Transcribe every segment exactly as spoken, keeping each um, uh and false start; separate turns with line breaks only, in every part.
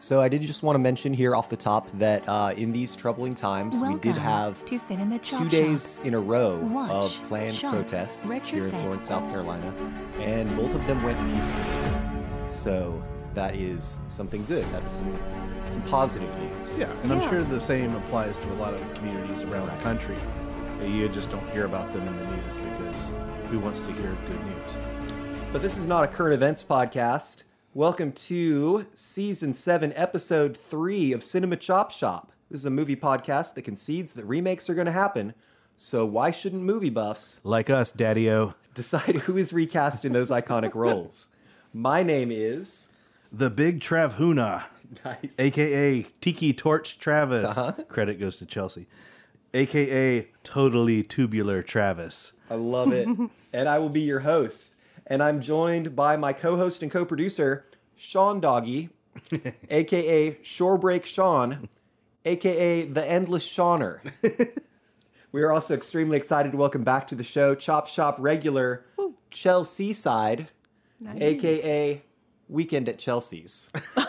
So I did just want to mention here off the top that uh, in these troubling times,
Welcome
we did have
to Cinema Chop
two days
Shop.
in a row
Watch,
of planned
shop,
protests here in
retrofit.
Florence, South Carolina, and both of them went peacefully. So that is something good. That's some, some positive news.
Yeah, and I'm
Yeah.
sure the same applies to a lot of communities around the country. You just don't hear about them in the news because who wants to hear good news?
But this is not a current events podcast. Welcome to Season seven, Episode three of Cinema Chop Shop. This is a movie podcast that concedes that remakes are going to happen, so why shouldn't movie buffs
Like us, Daddy-O.
decide who is recast in those iconic roles? My name is...
The Big Travhuna,
Nice.
a k a. Tiki Torch Travis.
Uh-huh.
Credit goes to Chelsea. a k a. Totally Tubular Travis.
I love it. And I will be your host. And I'm joined by my co-host and co-producer, Sean Doggy, a k a. Shorebreak Sean, a k a the Endless Shawner. We are also extremely excited to welcome back to the show Chop Shop regular Chelsea Side,
Nice.
a k a. Weekend at Chelsea's.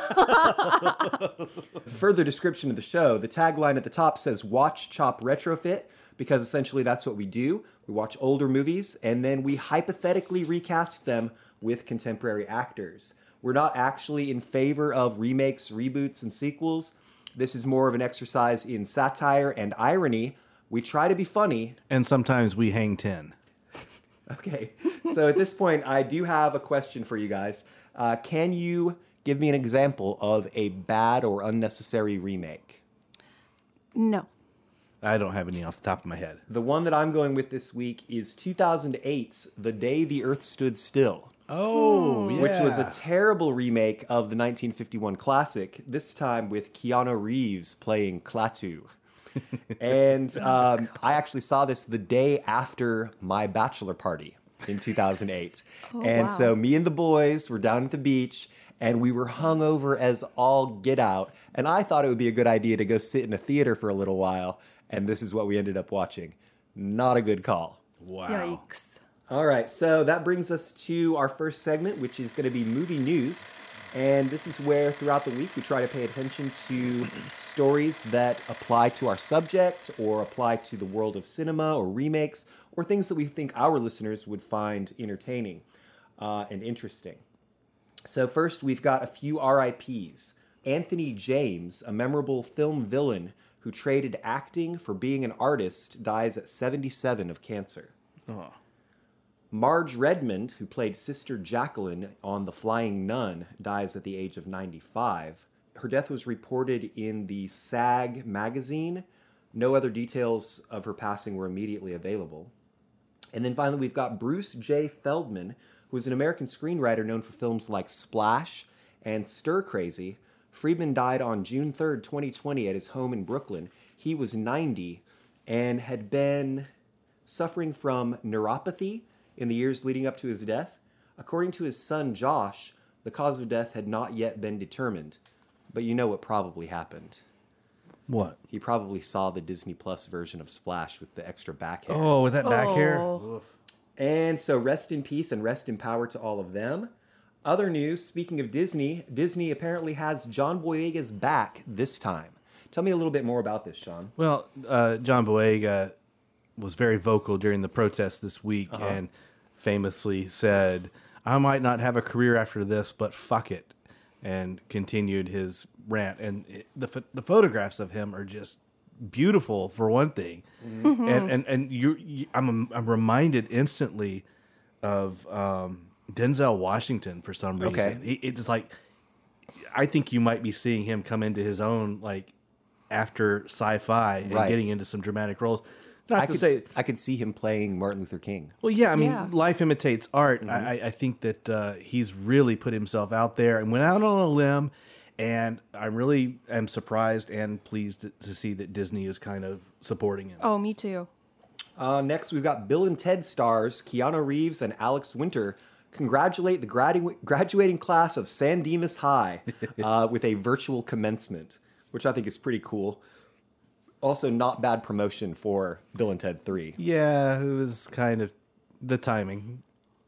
Further description of the show, the tagline at the top says Watch, Chop, Retrofit, because essentially that's what we do. We watch older movies, and then we hypothetically recast them with contemporary actors. We're not actually in favor of remakes, reboots, and sequels. This is more of an exercise in satire and irony. We try to be funny.
And sometimes we hang ten.
Okay, so at this point, I do have a question for you guys. Uh, can you give me an example of a bad or unnecessary remake?
No.
I don't have any off the top of my head.
The one that I'm going with this week is two thousand eight's The Day the Earth Stood Still,
Oh, yeah.
which was a terrible remake of the nineteen fifty-one classic, this time with Keanu Reeves playing Klaatu. And um, I actually saw this the day after my bachelor party in two thousand eight. and
wow.
so me and the boys were down at the beach, and we were hungover as all get out. And I thought it would be a good idea to go sit in a theater for a little while. And this is what we ended up watching. Not a good call.
Wow.
Yikes.
All right, so that brings us to our first segment, which is going to be movie news. And this is where throughout the week we try to pay attention to stories that apply to our subject or apply to the world of cinema or remakes or things that we think our listeners would find entertaining uh, and interesting. So first, we've got a few R I Ps. Anthony James, a memorable film villain who traded acting for being an artist, dies at seventy-seven of cancer.
Oh.
Marge Redmond, who played Sister Jacqueline on The Flying Nun, dies at the age of ninety-five. Her death was reported in the SAG magazine. No other details of her passing were immediately available. And then finally, we've got Bruce J. Feldman, who is an American screenwriter known for films like Splash and Stir Crazy. Friedman died on June third, twenty twenty at his home in Brooklyn. He was ninety and had been suffering from neuropathy in the years leading up to his death. According to his son Josh, the cause of death had not yet been determined. But you know what probably happened.
What?
He probably saw the Disney Plus version of Splash with the extra back hair.
Oh, with that back hair?
Oh.
Oof.
And so rest in peace and rest in power to all of them. Other news, speaking of Disney, Disney apparently has John Boyega's back this time. Tell me a little bit more about this, Sean.
Well, uh, John Boyega was very vocal during the protests this week
Uh-huh.
and famously said, I might not have a career after this, but fuck it, and continued his rant. And it, the ph- the photographs of him are just beautiful, for one thing.
Mm-hmm.
And and and you, you I'm I'm reminded instantly of um, Denzel Washington for some reason.
Okay.
He, it's like I think you might be seeing him come into his own, like after sci-fi and
Right.
getting into some dramatic roles. Not
I
to
could,
say,
s- I could see him playing Martin Luther King.
well, yeah, I mean,
Yeah.
life imitates art. I, I think that uh, he's really put himself out there and went out on a limb. And I really am surprised and pleased to, to see that Disney is kind of supporting him.
Oh, me too.
Uh, next, we've got Bill and Ted stars Keanu Reeves and Alex Winter congratulate the gradu- graduating class of San Dimas High uh, with a virtual commencement, which I think is pretty cool. Also, not bad promotion for Bill and Ted three.
Yeah, it was kind of the timing.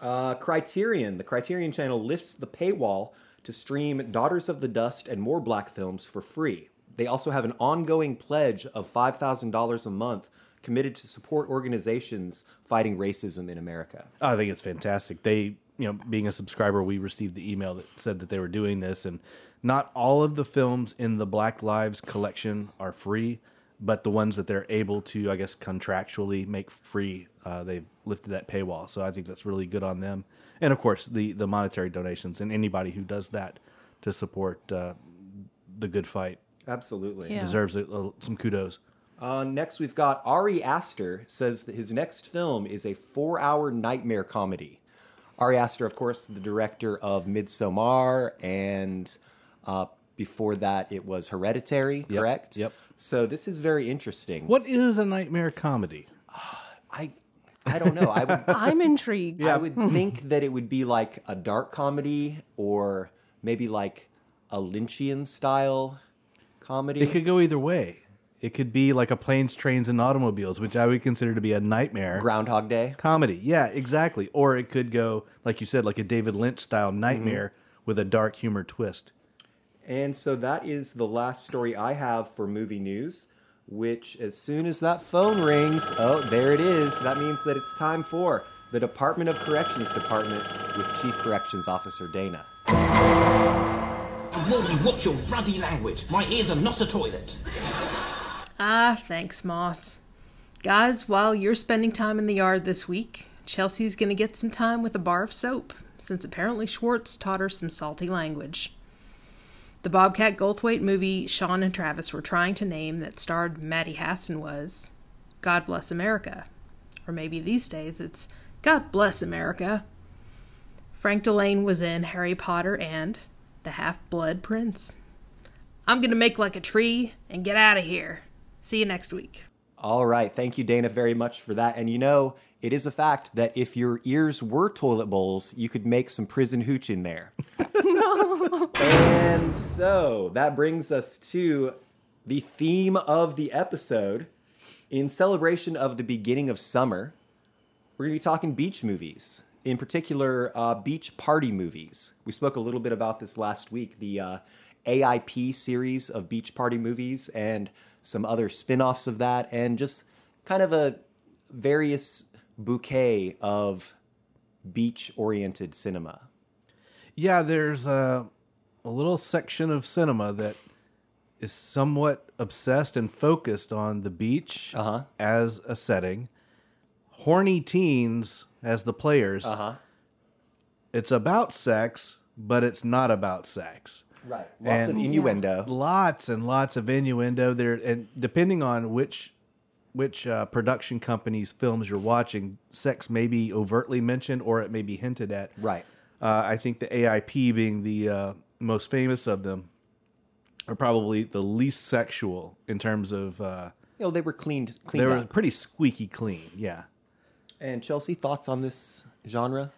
Uh, Criterion. The Criterion Channel lifts the paywall to stream Daughters of the Dust and more black films for free. They also have an ongoing pledge of five thousand dollars a month committed to support organizations fighting racism in America.
I think it's fantastic. They, you know, being a subscriber, we received the email that said that they were doing this, and not all of the films in the Black Lives collection are free, but the ones that they're able to, I guess, contractually make free, uh, they've lifted that paywall. So I think that's really good on them. And of course, the, the monetary donations, and anybody who does that to support uh, the good fight
Absolutely.
Yeah.
deserves a, a, some kudos.
Uh, next, we've got Ari Aster says that his next film is a four-hour nightmare comedy. Ari Aster, of course, the director of Midsommar, and uh, before that, it was Hereditary,
Yep,
correct?
yep.
So this is very interesting.
What is a nightmare comedy?
I, I don't know. I would,
I'm intrigued.
I would think that it would be like a dark comedy, or maybe like a Lynchian style comedy.
It could go either way. It could be like a Planes, Trains, and Automobiles, which I would consider to be a nightmare
Groundhog Day.
comedy. Yeah, exactly. Or it could go, like you said, like a David Lynch style nightmare with a dark humor twist.
And so that is the last story I have for movie news, which as soon as that phone rings, oh, there it is. That means that it's time for the Department of Corrections Department with Chief Corrections Officer Dana.
Will you watch your ruddy language? My ears are not a toilet.
Ah, thanks, Moss. Guys, while you're spending time in the yard this week, Chelsea's gonna get some time with a bar of soap, since apparently Schwartz taught her some salty language. The Bobcat Goldthwait movie Sean and Travis were trying to name that starred Maddie Hasson was God Bless America. Or maybe these days it's God Bless America. Frank Delane was in Harry Potter and The Half-Blood Prince. I'm gonna make like a tree and get out of here. See you next week.
All right. Thank you, Dana, very much for that. And you know, it is a fact that if your ears were toilet bowls, you could make some prison hooch in there. No. And so that brings us to the theme of the episode. In celebration of the beginning of summer, we're going to be talking beach movies. In particular, uh, beach party movies. We spoke a little bit about this last week, the uh, A I P series of beach party movies and some other spin-offs of that, and just kind of a various bouquet of beach-oriented cinema.
Yeah, there's a, a little section of cinema that is somewhat obsessed and focused on the beach
Uh-huh.
as a setting, horny teens as the players.
Uh-huh.
It's about sex, but it's not about sex.
Right. Lots
And-
of innuendo.
Lots and lots of innuendo there, and depending on which which uh, production company's films you're watching, sex may be overtly mentioned or it may be hinted at.
Right.
Uh, I think the A I P being the uh, most famous of them are probably the least sexual in terms of uh,
You know, they were cleaned,
they
cleaned
were
up.
pretty squeaky clean. Yeah.
And Chelsea, thoughts on this genre?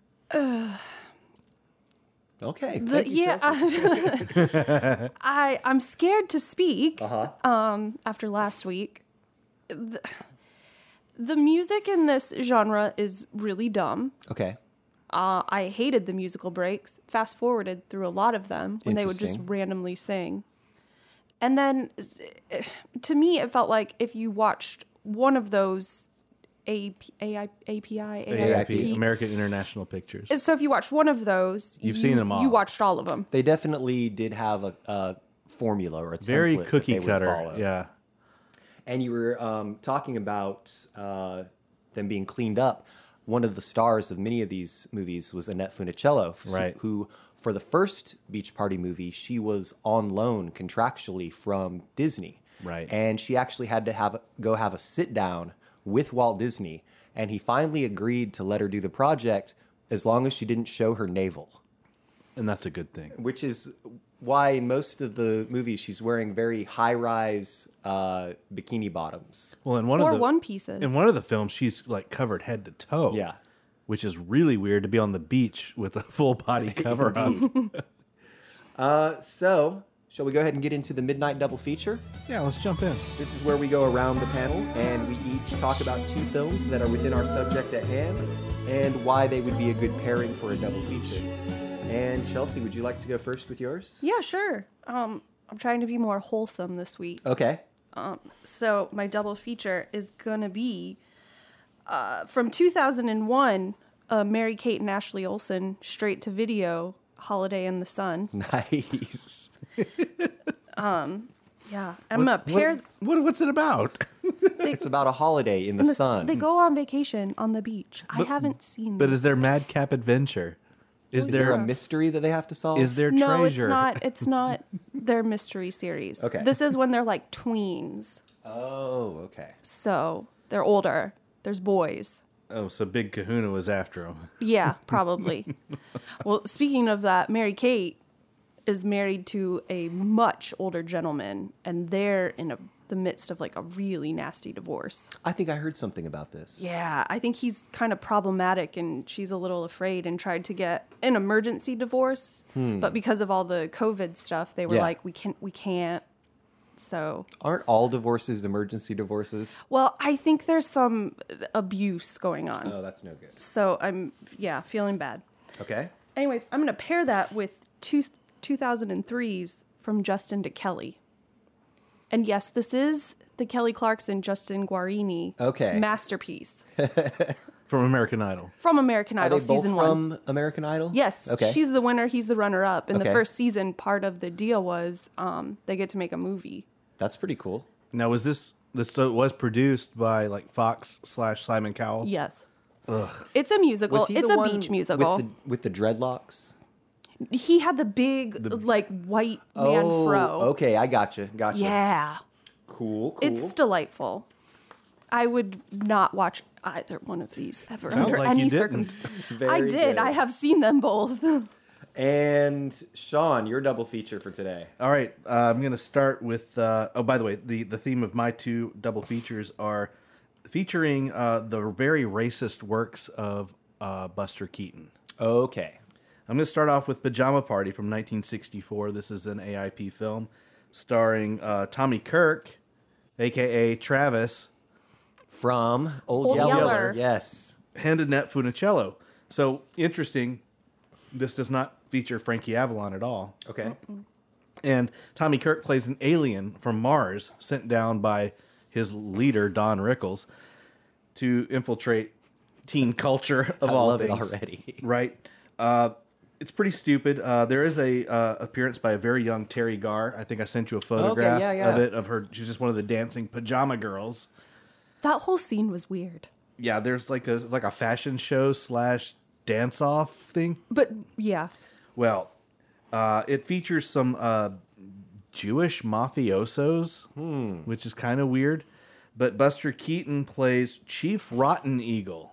Okay.
The-
Thank you,
yeah,
Chelsea.
I I'm scared to speak.
Uh-huh.
Um, after last week, the, the music in this genre is really dumb.
Okay.
Uh, I hated the musical breaks. Fast forwarded through a lot of them when they would just
Interesting.
randomly sing. And then, eh, to me, it felt like if you watched one of those A P, A I, A P I,
A I P, American International Pictures.
So if you watched one of those,
You've
you,
seen them all.
You watched all of them.
They definitely did have a, a formula or a template
Very
that
cookie
they would
cutter.
follow.
Yeah.
And you were um, talking about uh, them being cleaned up. One of the stars of many of these movies was Annette Funicello, f-
Right.
who, for the first Beach Party movie, she was on loan contractually from Disney.
Right.
And she actually had to have go have a sit down with Walt Disney, and he finally agreed to let her do the project as long as she didn't show her navel.
And that's a good thing.
Which is why in most of the movies she's wearing very high-rise uh, bikini bottoms.
Well, in one
Or
of the
one pieces.
in one of the films, she's like covered head to toe.
Yeah.
Which is really weird to be on the beach with a full body cover up.
Uh, so Shall we go ahead and get into the Midnight Double Feature?
Yeah, let's jump in.
This is where we go around the panel and we each talk about two films that are within our subject at hand and why they would be a good pairing for a double feature. And Chelsea, would you like to go first with yours?
Yeah, sure. Um, I'm trying to be more wholesome this week.
Okay.
Um, so my double feature is gonna be uh, from two thousand one, uh, Mary-Kate and Ashley Olsen, straight to video, Holiday in the Sun.
Nice.
um, yeah, I'm gonna pair.
What, what, what's it about?
They,
It's about a holiday in the,
in the
sun.
They go on vacation on the beach. I haven't seen.
But
this.
is there madcap adventure? Is
Is
there
there a mystery that they have to solve?
is there
No,
treasure?
it's not. It's not their mystery series.
Okay.
This is when they're like tweens.
Oh, okay.
So they're older. There's boys.
Oh, so Big Kahuna was after him.
Yeah, probably. Well, speaking of that, Mary Kate is married to a much older gentleman, and they're in a, the midst of like a really nasty divorce.
I think I heard something about this.
Yeah, I think he's kind of problematic, and she's a little afraid and tried to get an emergency divorce, but because of all the COVID stuff, they were
Yeah.
like, we can't, we can't. So,
Aren't all divorces emergency divorces?
well, I think there's some abuse going on.
Oh, that's no good.
So I'm, yeah, feeling bad.
Okay.
Anyways, I'm going to pair that with two, two thousand three's From Justin to Kelly. And yes, this is the Kelly Clarkson, Justin Guarini
Okay.
masterpiece
From American Idol.
from American
Are
Idol
they both
season one.
from American Idol?
Yes,
Okay.
she's the winner, he's the runner-up. In
Okay.
the first season, part of the deal was um, they get to make a movie.
That's pretty cool.
Now, was this, this so it was produced by like Fox slash Simon Cowell?
Yes. Ugh. It's a musical.
Was he
It's
the
a
one
beach musical.
with the, with the dreadlocks?
He had the big, like, white man
oh,
fro.
okay. I gotcha. Gotcha.
Yeah.
Cool. Cool.
It's delightful. I would not watch either one of these ever
Sounds
under
like
any
you didn't.
circumstance.
Very
I did.
good.
I have seen them both.
And Sean, your double feature for today.
All right, uh, I'm going to start with. Uh, oh, by the way, the, the theme of my two double features are featuring uh, the very racist works of uh, Buster Keaton.
Okay.
I'm going to start off with Pajama Party from nineteen sixty-four. This is an A I P film starring uh, Tommy Kirk, a k a. Travis,
From Old,
Old
Yeller.
Yeller.
Yes.
and Annette Funicello. So, interesting, this does not feature Frankie Avalon at all.
Okay.
And Tommy Kirk plays an alien from Mars sent down by his leader, Don Rickles, to infiltrate teen culture of
I
all
love
things.
it already.
Right? Uh, it's pretty stupid. Uh, there is a uh, appearance by a very young Terry Garr. I think I sent you a photograph
yeah, yeah.
of it, of her. She's just one of the dancing pajama girls.
That whole scene was weird.
Yeah, there's like a like a fashion show slash dance off thing.
But yeah.
Well, uh, it features some uh, Jewish mafiosos, which is kind of weird. But Buster Keaton plays Chief Rotten Eagle.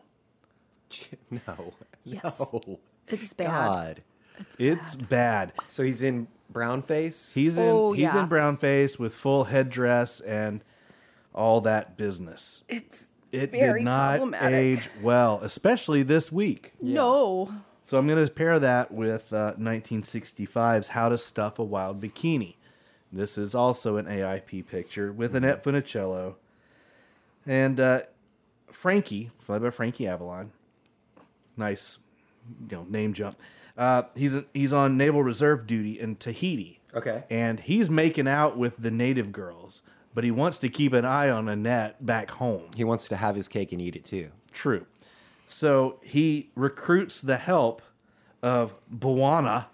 No.
Yes.
No.
It's bad.
God.
It's bad.
It's bad.
So he's in brown face?
He's in
Oh,
he's
yeah.
in brown face with full headdress and all that business.
It's
It
very
did not
problematic.
age well, especially this week.
No.
So I'm going to pair that with uh, nineteen sixty-five's How to Stuff a Wild Bikini. This is also an A I P picture with Annette Funicello. And uh, Frankie, played by Frankie Avalon. Nice, you know, name jump. Uh, he's he's on Naval Reserve duty in Tahiti.
Okay.
And he's making out with the native girls, but he wants to keep an eye on Annette back home.
He wants to have his cake and eat it too.
True. So he recruits the help of Bwana,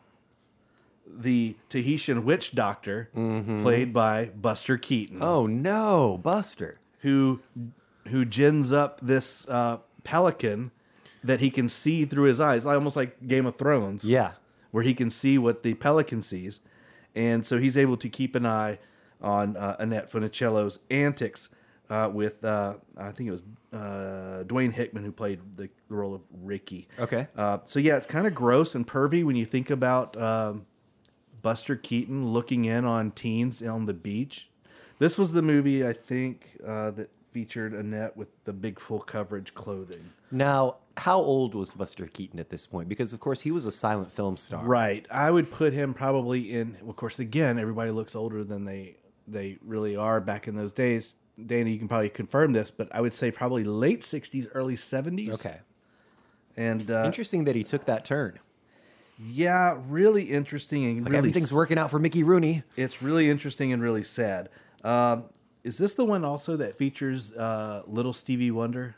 the Tahitian witch doctor, played by Buster Keaton,
Oh no, Buster.
who who gins up this uh, pelican that he can see through his eyes, almost like Game of Thrones.
Yeah.
Where he can see what the pelican sees. And so he's able to keep an eye on uh, Annette Funicello's antics uh, with, uh, I think it was uh, Dwayne Hickman, who played the role of Ricky.
Okay.
Uh, so yeah, it's kind of gross and pervy when you think about um, Buster Keaton looking in on teens on the beach. This was the movie, I think, uh, that featured Annette with the big full coverage clothing.
Now, how old was Buster Keaton at this point? Because, of course, he was a silent film star.
Right. I would put him probably in, of course, again, everybody looks older than they they really are back in those days. Dana, you can probably confirm this, but I would say probably late sixties, early seventies.
Okay.
And uh,
Interesting that he took that turn.
yeah, really interesting and
Like
really
everything's
s-
working out for Mickey Rooney.
It's really interesting and really sad. Um, is this the one also that features uh, Little Stevie Wonder?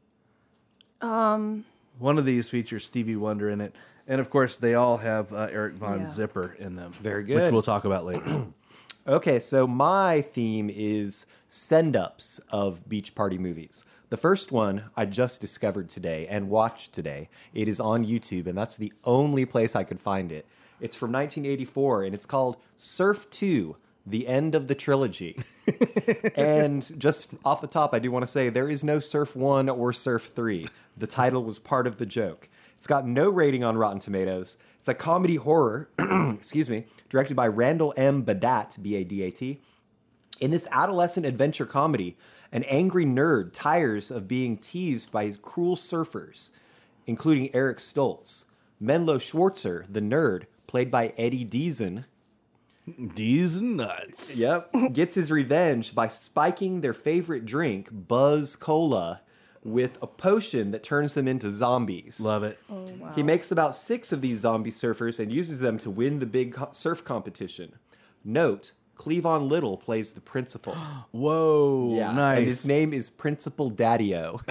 Um,
One of these features Stevie Wonder in it. And of course, they all have uh, Eric Von
Yeah.
Zipper in them.
Very
Which
good.
we'll talk about later.
Okay, so my theme is send-ups of beach party movies. The first one I just discovered today and watched today. It is on YouTube, and that's the only place I could find it. It's from nineteen eighty-four, and it's called Surf two, The End of the Trilogy. And just off the top, I do want to say there is no Surf one or Surf three. The title was part of the joke. It's got no rating on Rotten Tomatoes. It's a comedy horror, excuse me, directed by Randall M. Badat, B A D A T. In this adolescent adventure comedy, an angry nerd tires of being teased by his cruel surfers, including Eric Stoltz. Menlo Schwartzer, the nerd, played by Eddie Deason,
These nuts.
Yep. gets his revenge by spiking their favorite drink, Buzz Cola, with a potion that turns them into zombies.
Love it.
He makes about six of these zombie surfers and uses them to win the big co- surf competition. Note, Cleavon Little plays the principal.
Whoa.
Yeah,
Nice.
and his name is Principal Daddy-O.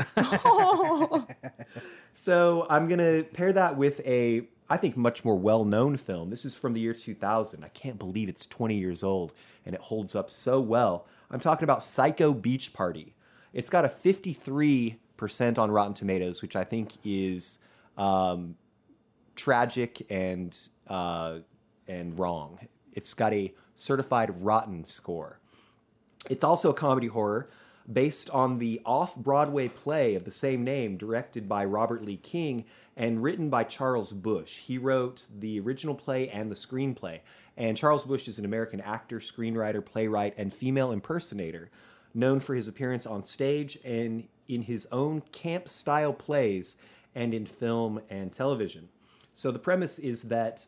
So I'm going to pair that with a, I think, much more well-known film. This is from the year two thousand. I can't believe it's twenty years old, and it holds up so well. I'm talking about Psycho Beach Party. It's got a fifty-three percent on Rotten Tomatoes, which I think is um, tragic and uh, and wrong. It's got a certified rotten score. It's also a comedy horror based on the off-Broadway play of the same name, directed by Robert Lee King and written by Charles Busch. He wrote the original play and the screenplay. And Charles Busch is an American actor, screenwriter, playwright, and female impersonator, known for his appearance on stage and in his own camp-style plays and in film and television. So the premise is that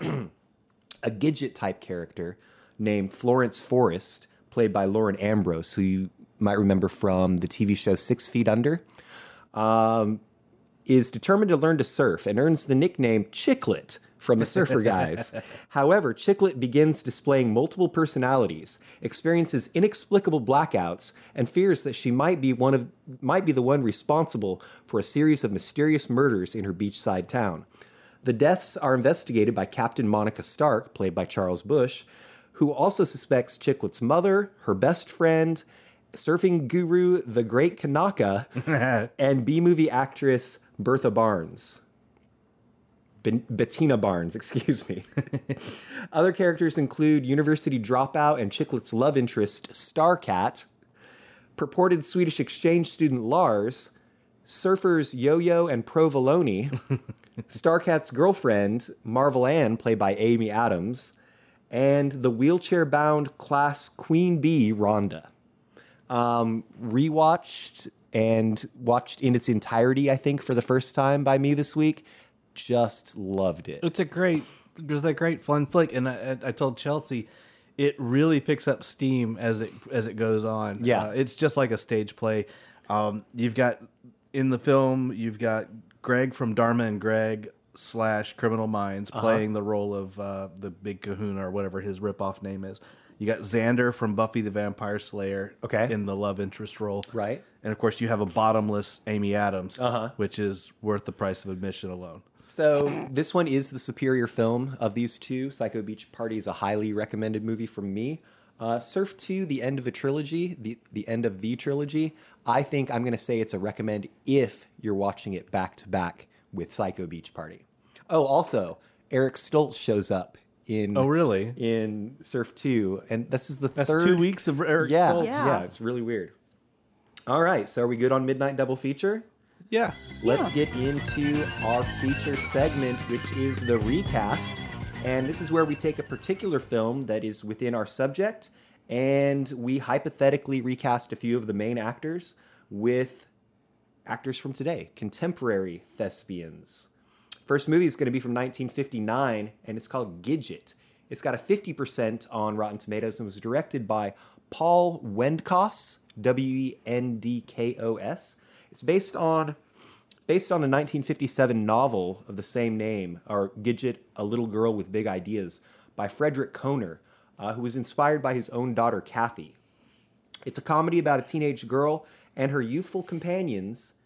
a Gidget-type character named Florence Forrest, played by Lauren Ambrose, who you might remember from the T V show Six Feet Under, um, is determined to learn to surf and earns the nickname Chicklet from the Surfer Guys. However, Chicklet begins displaying multiple personalities, experiences inexplicable blackouts, and fears that she might be one of might be the one responsible for a series of mysterious murders in her beachside town. The deaths are investigated by Captain Monica Stark, played by Charles Busch, who also suspects Chicklet's mother, her best friend, surfing guru the Great Kanaka, and B-movie actress Bertha Barnes. Ben- Bettina Barnes, excuse me. Other characters include university dropout and Chicklet's love interest, Starcat, purported Swedish exchange student Lars, surfers Yo-Yo and Provolone, Starcat's girlfriend, Marvel Ann, played by Amy Adams, and the wheelchair-bound class Queen Bee, Rhonda. Um, rewatched and watched in its entirety, I think, for the first time by me this week. Just loved it.
It's a great, there's a great fun flick, and I, I told Chelsea, it really picks up steam as it as it goes on.
Yeah.
uh, it's just like a stage play. Um, you've got in the film, you've got Greg from Dharma and Greg slash Criminal Minds playing the role of uh, the Big Kahuna or whatever his ripoff name is. You got Xander from Buffy the Vampire Slayer
Okay.
in the love interest role.
Right.
And of course, you have a bottomless Amy Adams,
Uh-huh.
which is worth the price of admission alone.
So this one is the superior film of these two. Psycho Beach Party is a highly recommended movie from me. Uh, Surf two, the end of a trilogy, the, the end of the trilogy, I think I'm going to say it's a recommend if you're watching it back to back with Psycho Beach Party. Oh, also, Eric Stoltz shows up in
Oh, really?
in Surf two, and this is the
That's
third
two weeks of Eric
yeah,
Stoltz.
yeah,
Yeah.
it's really weird. All right, so are we good on Midnight Double Feature?
Yeah.
Let's get into our feature segment, which is the recast. And this is where we take a particular film that is within our subject and we hypothetically recast a few of the main actors with actors from today, contemporary thespians. First movie is going to be from nineteen fifty-nine, and it's called Gidget. It's got a fifty percent on Rotten Tomatoes and was directed by Paul Wendkos, W E N D K O S. It's based on based on a nineteen fifty-seven novel of the same name, or Gidget, A Little Girl with Big Ideas, by Frederick Kohner, uh, who was inspired by his own daughter, Kathy. It's a comedy about a teenage girl and her youthful companions.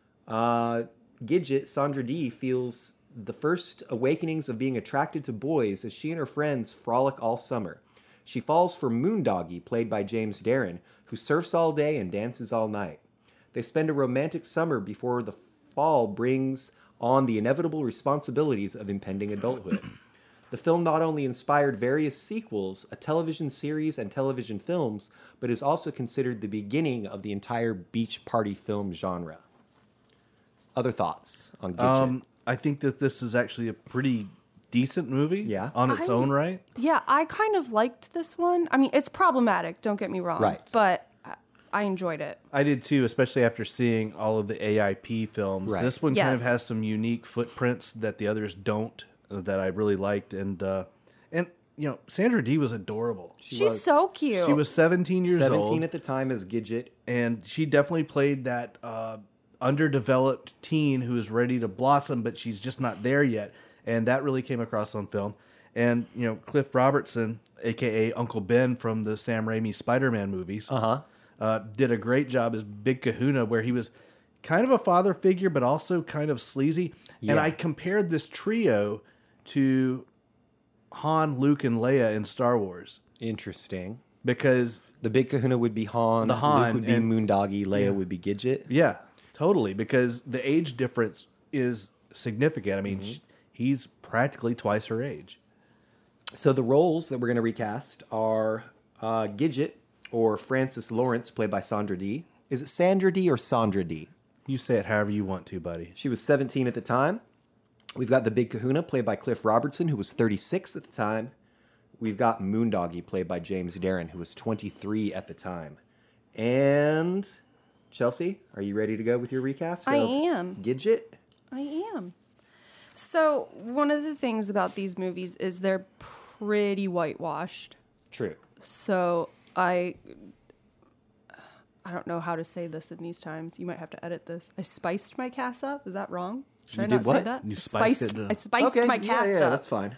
Uh, Gidget, Sandra Dee, feels the first awakenings of being attracted to boys as she and her friends frolic all summer. She falls for Moondoggy, played by James Darren, who surfs all day and dances all night. They spend a romantic summer before the fall brings on the inevitable responsibilities of impending adulthood. The film not only inspired various sequels, a television series, and television films, but is also considered the beginning of the entire beach party film genre. Other thoughts on Gidget?
Um, I think that this is actually a pretty decent movie
Yeah.
on its
I-
own right.
Yeah, I kind of liked this one. I mean, it's problematic, don't get me wrong.
Right.
But I- I enjoyed it.
I did too, especially after seeing all of the A I P films.
Right.
This one kind of
Yes.
has some unique footprints that the others don't, uh, that I really liked. And, uh, and you know, Sandra Dee was adorable. She,
She's
was-
so cute.
was seventeen years
seventeen
old,
at the time as Gidget.
and she definitely played that uh, underdeveloped teen who is ready to blossom, but she's just not there yet. And that really came across on film. And, you know, Cliff Robertson, a k a. Uncle Ben from the Sam Raimi Spider-Man movies,
Uh-huh.
uh, did a great job as Big Kahuna, where he was kind of a father figure, but also kind of sleazy. And
Yeah.
I compared this trio to Han, Luke, and Leia in Star Wars
Interesting.
because,
The big kahuna would be Han,
The Han,
Luke would be
and-
Moondoggy, Leia would be Gidget.
yeah, totally, because the age difference is significant. I mean, sh he's practically twice her age.
So the roles that we're going to recast are uh, Gidget, or Frances Lawrence, played by Sandra Dee. Is it Sandra Dee or Sandra Dee?
You say it however you want to, buddy.
She was seventeen at the time. We've got the Big Kahuna, played by Cliff Robertson, who was thirty-six at the time. We've got Moondoggy, played by James Darren, who was twenty-three at the time. And Chelsea, are you ready to go with your recast?
I
of
am.
Gidget?
I am. So, one of the things about these movies is they're pretty whitewashed.
True.
So, I I don't know how to say this in these times. You might have to edit this. I spiced my cast up. Is that wrong? Should
You
I
did
not say
what?
that?
You
I
spiced it up.
I spiced my cast
yeah, yeah,
up.
that's fine.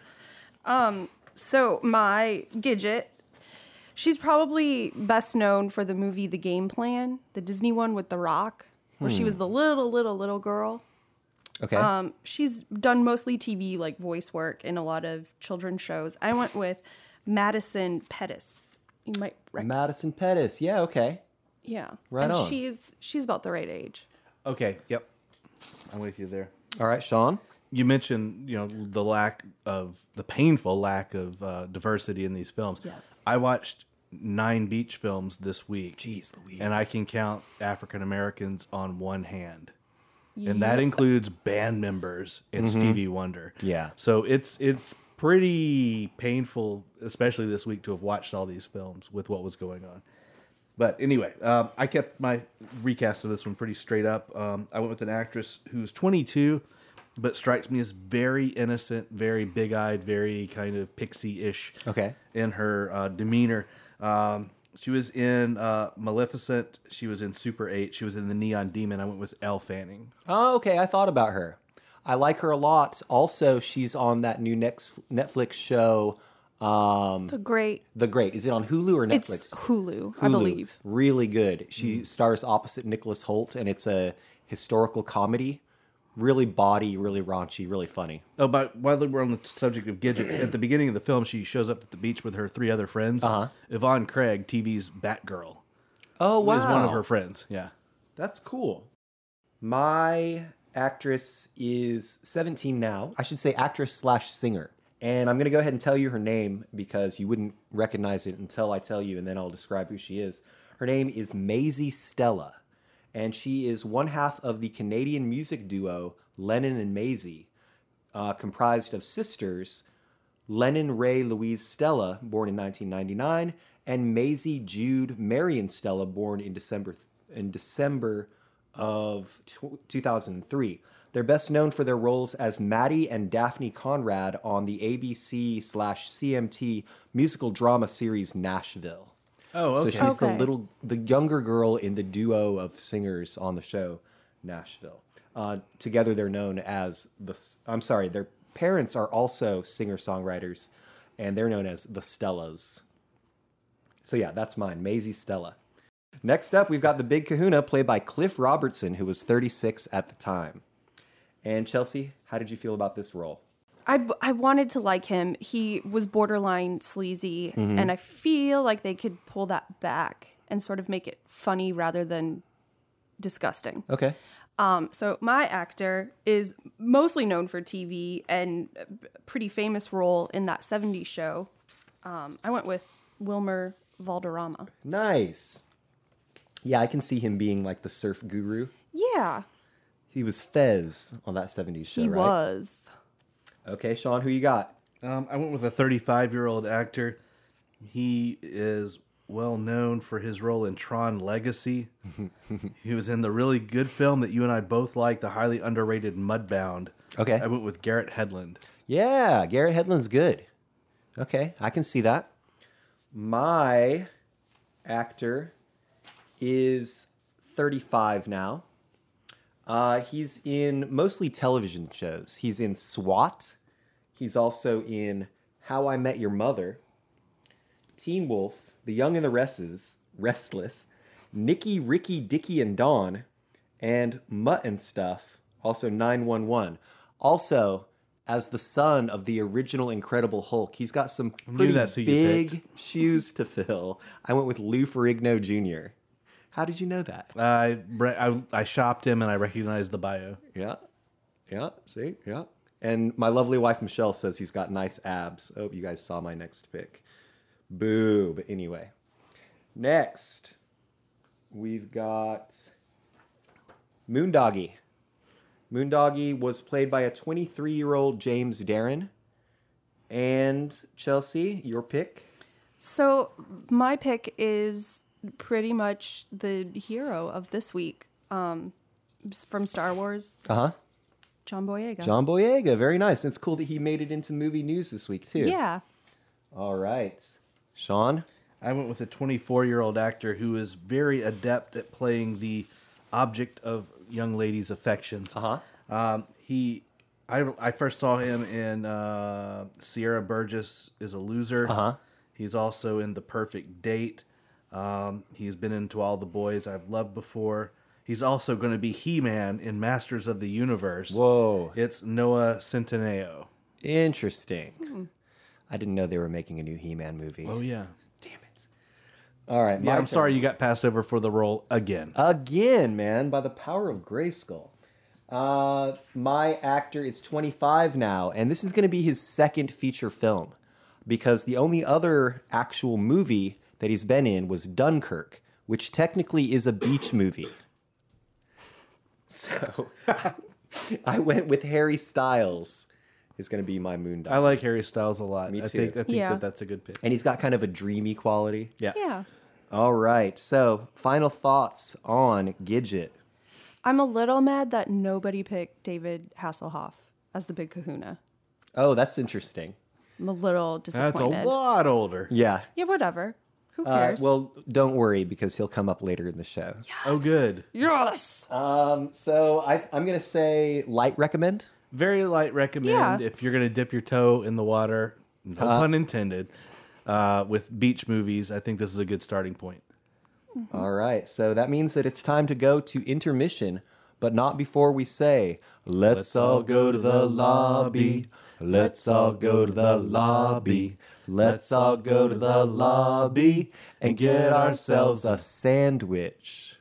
So my Gidget, she's probably best known for the movie The Game Plan, the Disney one with The Rock, where she was the little, little, little girl.
Okay.
Um, she's done mostly T V, like voice work in a lot of children's shows. I went with Madison Pettis. You might recognize.
Madison Pettis. Yeah, okay.
Yeah,
Right
and
on.
she's she's about the right age.
Okay, yep. I'm with you there.
All right, Sean.
You mentioned, you know, the lack of, the painful lack of uh, diversity in these films.
Yes.
I watched nine beach films this week.
Jeez Louise.
And I can count African Americans on one hand. And that includes band members and Stevie Wonder.
Yeah.
So it's it's pretty painful, especially this week, to have watched all these films with what was going on. But anyway, um, I kept my recast of this one pretty straight up. Um, I went with an actress who's twenty-two, but strikes me as very innocent, very big-eyed, very kind of pixie-ish
Okay.
in her uh, demeanor. Um, she was in uh, Maleficent. She was in Super eight. She was in The Neon Demon. I went with Elle Fanning.
Oh, okay. I thought about her. I like her a lot. Also, she's on that new next Netflix show, um,
The great.
The Great. Is it on Hulu or Netflix?
It's Hulu, I
Hulu.
believe.
Really good. She stars opposite Nicholas Hoult, and it's a historical comedy. Really bawdy, really raunchy, really funny.
Oh, but while we're on the subject of Gidget, at the beginning of the film, she shows up at the beach with her three other friends.
Uh-huh.
Yvonne Craig, T V's Batgirl,
Oh, wow.
is one of her friends. Yeah.
That's cool. My actress is seventeen now. I should say actress slash singer. And I'm going to go ahead and tell you her name because you wouldn't recognize it until I tell you, and then I'll describe who she is. Her name is Maisie Stella, and she is one half of the Canadian music duo Lennon and Maisie, uh, comprised of sisters Lennon Ray Louise Stella, born in nineteen ninety-nine, and Maisie Jude Marion Stella, born in December in December of two thousand three. They're best known for their roles as Maddie and Daphne Conrad on the A B C slash C M T musical drama series Nashville.
Oh,
So
okay.
she's the
Okay.
little, the younger girl in the duo of singers on the show Nashville. Uh, together, they're known as the. I'm sorry, their parents are also singer-songwriters, and they're known as the Stellas. So yeah, that's mine, Maisie Stella. Next up, we've got the Big Kahuna, played by Cliff Robertson, who was thirty-six at the time. And Chelsea, how did you feel about this role?
I, I wanted to like him. He was borderline sleazy, and I feel like they could pull that back and sort of make it funny rather than disgusting.
Okay.
Um, so my actor is mostly known for T V and a pretty famous role in that seventies show. Um, I went with Wilmer Valderrama.
Nice. Yeah, I can see him being like the surf guru.
Yeah,
He was Fez on that seventies show,
he
right?
was.
Okay, Sean, who you got?
Um, I went with a thirty-five-year-old actor. He is well known for his role in Tron Legacy. He was in the really good film that you and I both like, the highly underrated Mudbound.
Okay.
I went with Garrett Hedlund.
Yeah, Garrett Hedlund's good. Okay, I can see that. My actor is thirty-five now. Uh, he's in mostly television shows. He's in SWAT. He's also in How I Met Your Mother, Teen Wolf, The Young and the Restless, Restless, Nicky, Ricky, Dicky, and Dawn, and Mutt and Stuff, also nine one one. Also, as the son of the original Incredible Hulk, he's got some pretty
that's who you
big shoes to fill. I went with Lou Ferrigno Junior How did you know that?
I, re- I I shopped him and I recognized the bio.
Yeah. Yeah. See? Yeah. And my lovely wife, Michelle, says he's got nice abs. Oh, you guys saw my next pick. Boo. But anyway. Next, we've got Moondoggy. Moondoggy was played by a twenty-three-year-old James Darren. And Chelsea, your pick?
So my pick is pretty much the hero of this week, um, from Star Wars,
Uh-huh.
John Boyega.
John Boyega. Very nice. It's cool that he made it into movie news this week, too.
Yeah.
All right. Sean?
I went with a twenty-four-year-old actor who is very adept at playing the object of young ladies' affections.
Uh-huh.
Um, he, I, I first saw him in uh, Sierra Burgess is a Loser.
Uh-huh.
He's also in The Perfect Date. Um, he's been into All the Boys I've Loved Before. He's also going to be He-Man in Masters of the Universe.
Whoa.
It's Noah Centineo.
Interesting. I didn't know they were making a new He-Man movie.
Oh, yeah.
Damn it. All right.
Yeah,
my
I'm sorry
turn.
you got passed over for the role again.
Again, man, by the power of Grayskull. Uh, my actor is twenty-five now, and this is going to be his second feature film because the only other actual movie that he's been in was Dunkirk, which technically is a beach movie. So I went with Harry Styles. Is going to be my Moondog.
I like Harry Styles a lot.
Me
I
too.
think I think
Yeah.
that that's a good pick.
And he's got kind of a dreamy quality.
Yeah.
Yeah.
All right. So, final thoughts on Gidget.
I'm a little mad that nobody picked David Hasselhoff as the Big Kahuna.
Oh, that's interesting.
I'm a little
That's
disappointed.
a lot older.
Yeah.
Yeah, whatever. Who
Uh,
cares?
well, don't worry because he'll come up later in the show.
Oh, good.
yes.
Um, so I, I'm going to say light recommend.
Very light recommend
Yeah.
if you're going to dip your toe in the water, no pun intended, uh, with beach movies. I think this is a good starting point.
All right. So that means that it's time to go to intermission, but not before we say, let's, all go to the lobby. Let's all go to the lobby. Let's all go to the lobby and get ourselves a sandwich.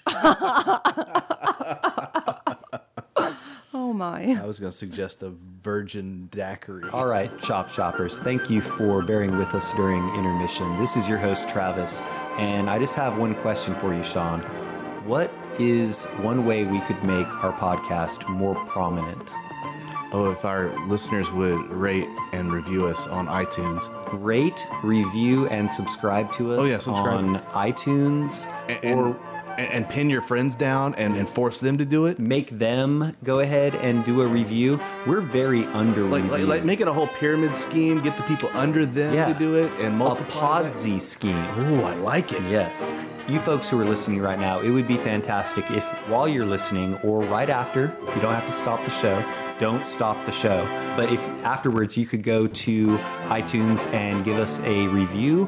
Oh my.
I was going to suggest a virgin daiquiri.
All right, Chop Shoppers, thank you for bearing with us during intermission. This is your host, Travis, and I just have one question for you, Sean. What is one way we could make our podcast more prominent?
Oh, if our listeners would rate and review us on iTunes.
Rate, review, and subscribe to us
Oh, yeah, subscribe.
on iTunes
And-
or
and, and pin your friends down and, and force them to do it.
Make them go ahead and do a review. We're very under
Like, like,
reviewed.
like make it a whole pyramid scheme. Get the people under them
Yeah.
to do it and
a
multiply. that.
Podsy scheme.
Oh, I like it.
Yes. You folks who are listening right now, it would be fantastic if while you're listening or right after, you don't have to stop the show, don't stop the show. But if afterwards you could go to iTunes and give us a review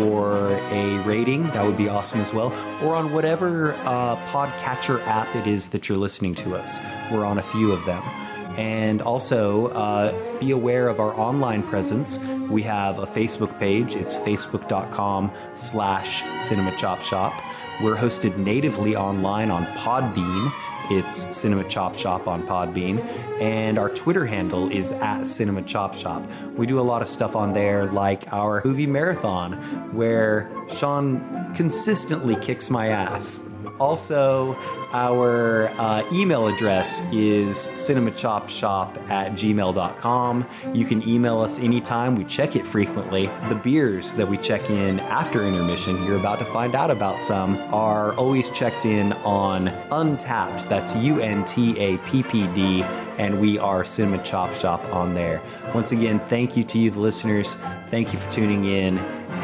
or a rating, that would be awesome as well. Or on whatever uh, podcatcher app it is that you're listening to us. We're on a few of them. And also, uh, be aware of our online presence. We have a Facebook page. It's facebook.com slash Cinema Chop Shop. We're hosted natively online on Podbean. It's Cinema Chop Shop on Podbean. And our Twitter handle is at Cinema Chop Shop. We do a lot of stuff on there, like our movie marathon, where Sean consistently kicks my ass. Also, our uh, email address is cinemachopshop at gmail dot com. You can email us anytime. We check it frequently. The beers that we check in after intermission, you're about to find out about some, are always checked in on Untapped. That's U N T A P P D, and we are Cinema Chop Shop on there. Once again, thank you to you, the listeners. Thank you for tuning in,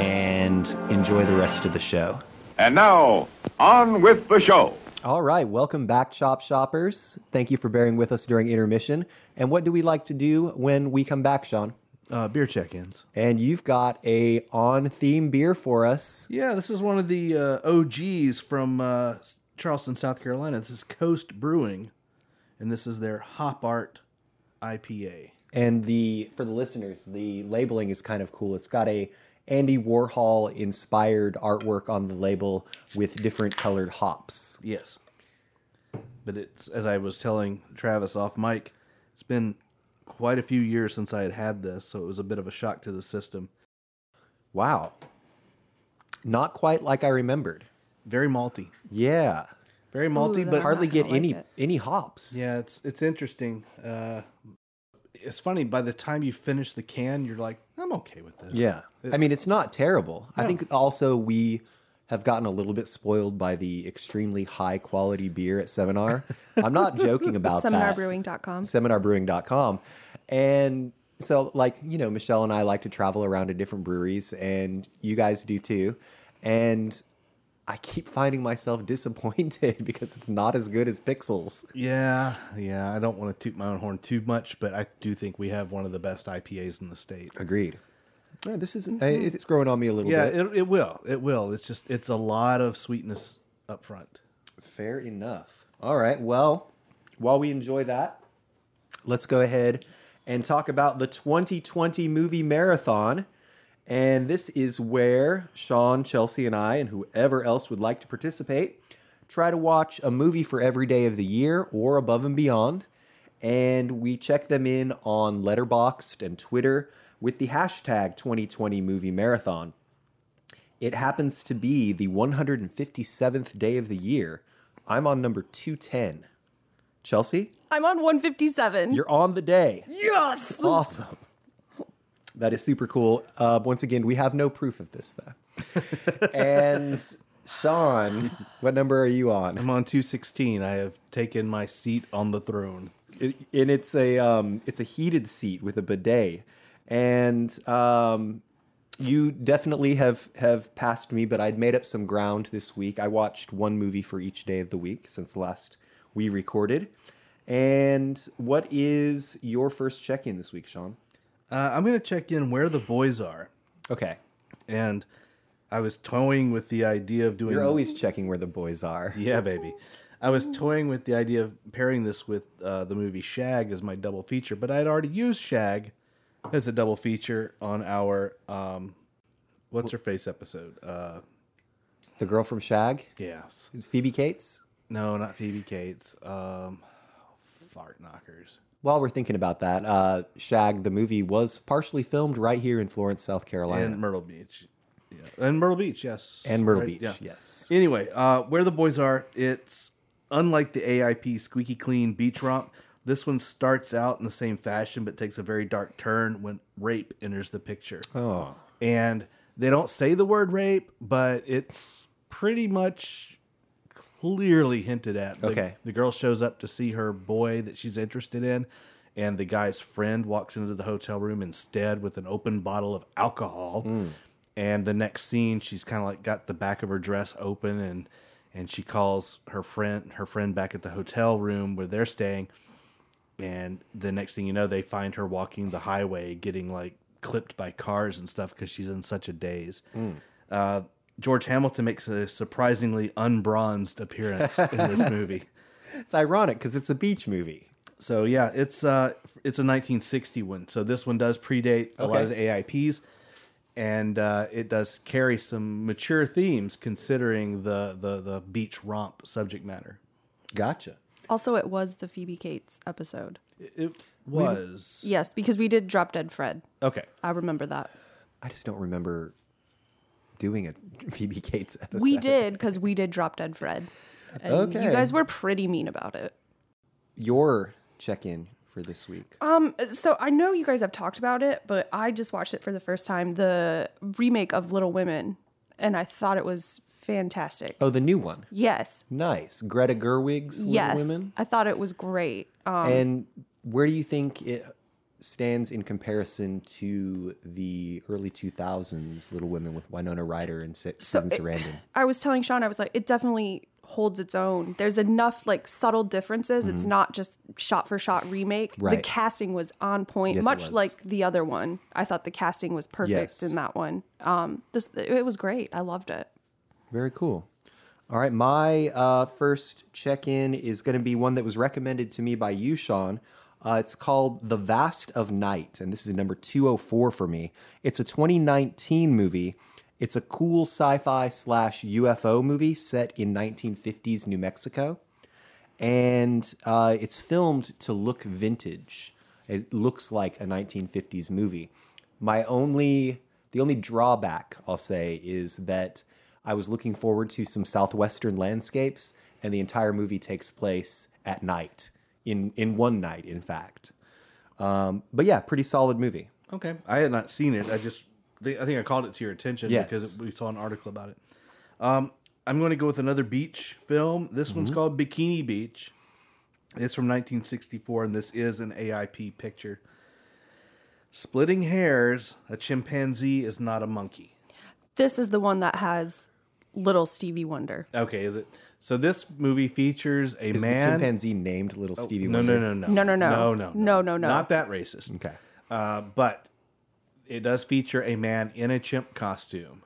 and enjoy the rest of the show.
And now, on with the show.
All right, welcome back, Chop Shoppers. Thank you for bearing with us during intermission. And what do we like to do when we come back, Sean?
Uh, beer check-ins.
And you've got a on-theme beer for us.
Yeah, this is one of the uh, O Gs from uh, Charleston, South Carolina. This is Coast Brewing, and this is their Hop Art I P A.
And the for the listeners, the labeling is kind of cool. It's got a Andy Warhol-inspired artwork on the label with different colored hops.
Yes. But it's, as I was telling Travis off mic, it's been quite a few years since I had had this, so it was a bit of a shock to the system.
Wow. Not quite like I remembered.
Very malty.
Yeah.
Very malty,
Ooh,
but
that-
Hardly
I
get
kinda
any
like it.
any hops.
yeah, it's it's interesting. Uh, it's funny, by the time you finish the can, you're like, I'm okay with this.
Yeah. I mean, it's not terrible. I think also we have gotten a little bit spoiled by the extremely high quality beer at Seminar. I'm not joking about
seminar
that.
brewing dot com.
seminar brewing dot com. And so, like, you know, Michelle and I like to travel around to different breweries, and you guys do too. And I keep finding myself disappointed because it's not as good as Pixels.
Yeah, yeah. I don't want to toot my own horn too much, but I do think we have one of the best I P As in the state.
Agreed. Yeah, this is it's growing on me a little
Yeah,
bit.
it, it will. It will. It's just, it's a lot of sweetness up front.
Fair enough. All right. Well, while we enjoy that, let's go ahead and talk about the twenty twenty movie marathon. And this is where Sean, Chelsea, and I, and whoever else would like to participate, try to watch a movie for every day of the year or above and beyond. And we check them in on Letterboxd and Twitter with the hashtag twenty twenty movie marathon. It happens to be the one hundred fifty-seventh day of the year. I'm on number two ten. Chelsea,
I'm on one fifty-seven.
you're on the day.
Yes!
Awesome. That is super cool. Uh, once again, we have no proof of this, though. And Sean, what number are you on?
I'm on two sixteen. I have taken my seat on the throne.
It, and it's a um, it's a heated seat with a bidet. And um, you definitely have, have passed me, but I'd made up some ground this week. I watched one movie for each day of the week since last we recorded. And what is your first check-in this week, Sean?
Uh, I'm going to check in Where the Boys Are.
Okay.
And I was toying with the idea of doing...
You're always checking where the boys are.
Yeah, baby. I was toying with the idea of pairing this with uh, the movie Shag as my double feature, but I'd already used Shag as a double feature on our um, What's Her Face episode. Uh,
The girl from Shag?
yeah.
Phoebe Cates?
No, not Phoebe Cates. Um, fart knockers.
While we're thinking about that, uh, Shag, the movie, was partially filmed right here in Florence, South Carolina.
And Myrtle Beach. Yeah. And Myrtle Beach, yes.
And Myrtle
Right,
Beach,
yeah.
yes.
Anyway, uh, Where the Boys Are, it's unlike the A I P Squeaky Clean Beach Romp. This one starts out in the same fashion, but takes a very dark turn when rape enters the picture.
Oh.
And they don't say the word rape, but it's pretty much clearly hinted at. The,
Okay.
The girl shows up to see her boy that she's interested in, and the guy's friend walks into the hotel room instead with an open bottle of alcohol.
Mm.
And the next scene, she's kind of like got the back of her dress open, and and she calls her friend her friend back at the hotel room where they're staying. And the next thing you know, they find her walking the highway, getting like clipped by cars and stuff because she's in such a daze.
Mm.
Uh, George Hamilton makes a surprisingly unbronzed appearance in this movie.
It's ironic because it's a beach movie.
So yeah, it's uh, it's a nineteen sixty one. So this one does predate a lot
Okay.
of the A I Ps, and uh, it does carry some mature themes considering the the the beach romp subject matter.
Gotcha.
Also, it was the Phoebe Cates episode.
It, it was
Yes, because we did Drop Dead Fred.
okay.
I remember that.
I just don't remember doing a Phoebe Cates episode.
We did because we did Drop Dead Fred. And
Okay.
you guys were pretty mean about it.
Your check-in for this week.
Um, so I know you guys have talked about it, but I just watched it for the first time, the remake of Little Women, and I thought it was fantastic.
Oh, the new one.
Yes.
Nice. Greta Gerwig's Little
Yes.
Women.
I thought it was great. Um,
And where do you think it stands in comparison to the early two thousands Little Women with Winona Ryder and Su- Susan
it-
Sarandon?
I was telling Sean, I was like, it definitely holds its own. There's enough like subtle differences. It's not just shot for shot remake. The
Right.
casting was on point,
Yes, it
much
was.
like the other one. I thought the casting was perfect
Yes.
in that one. Um, this it was great. I loved it.
Very cool. All right, my uh, first check-in is going to be one that was recommended to me by you, Sean. Uh, it's called The Vast of Night, and this is number two oh four for me. It's a twenty nineteen movie. It's a cool sci-fi slash U F O movie set in nineteen fifties New Mexico, and uh, it's filmed to look vintage. It looks like a nineteen fifties movie. My only, the only drawback, I'll say, is that I was looking forward to some southwestern landscapes, and the entire movie takes place at night, in in one night, in fact. Um, but yeah, pretty solid movie.
Okay, I had not seen it. I just, I think I called it to your attention
Yes.
because we saw an article about it. Um, I'm going to go with another beach film. This one's called Bikini Beach. It's from nineteen sixty-four, and this is an A I P picture. Splitting hairs, a chimpanzee is not a monkey.
This is the one that has little Stevie Wonder.
Okay, is it? So this movie features a
Is the
man.
chimpanzee named Little Stevie
no,
Wonder?
no, no, no,
No, no, no.
no, no,
No, no, no.
Not that racist.
Okay.
Uh, but it does feature a man in a chimp costume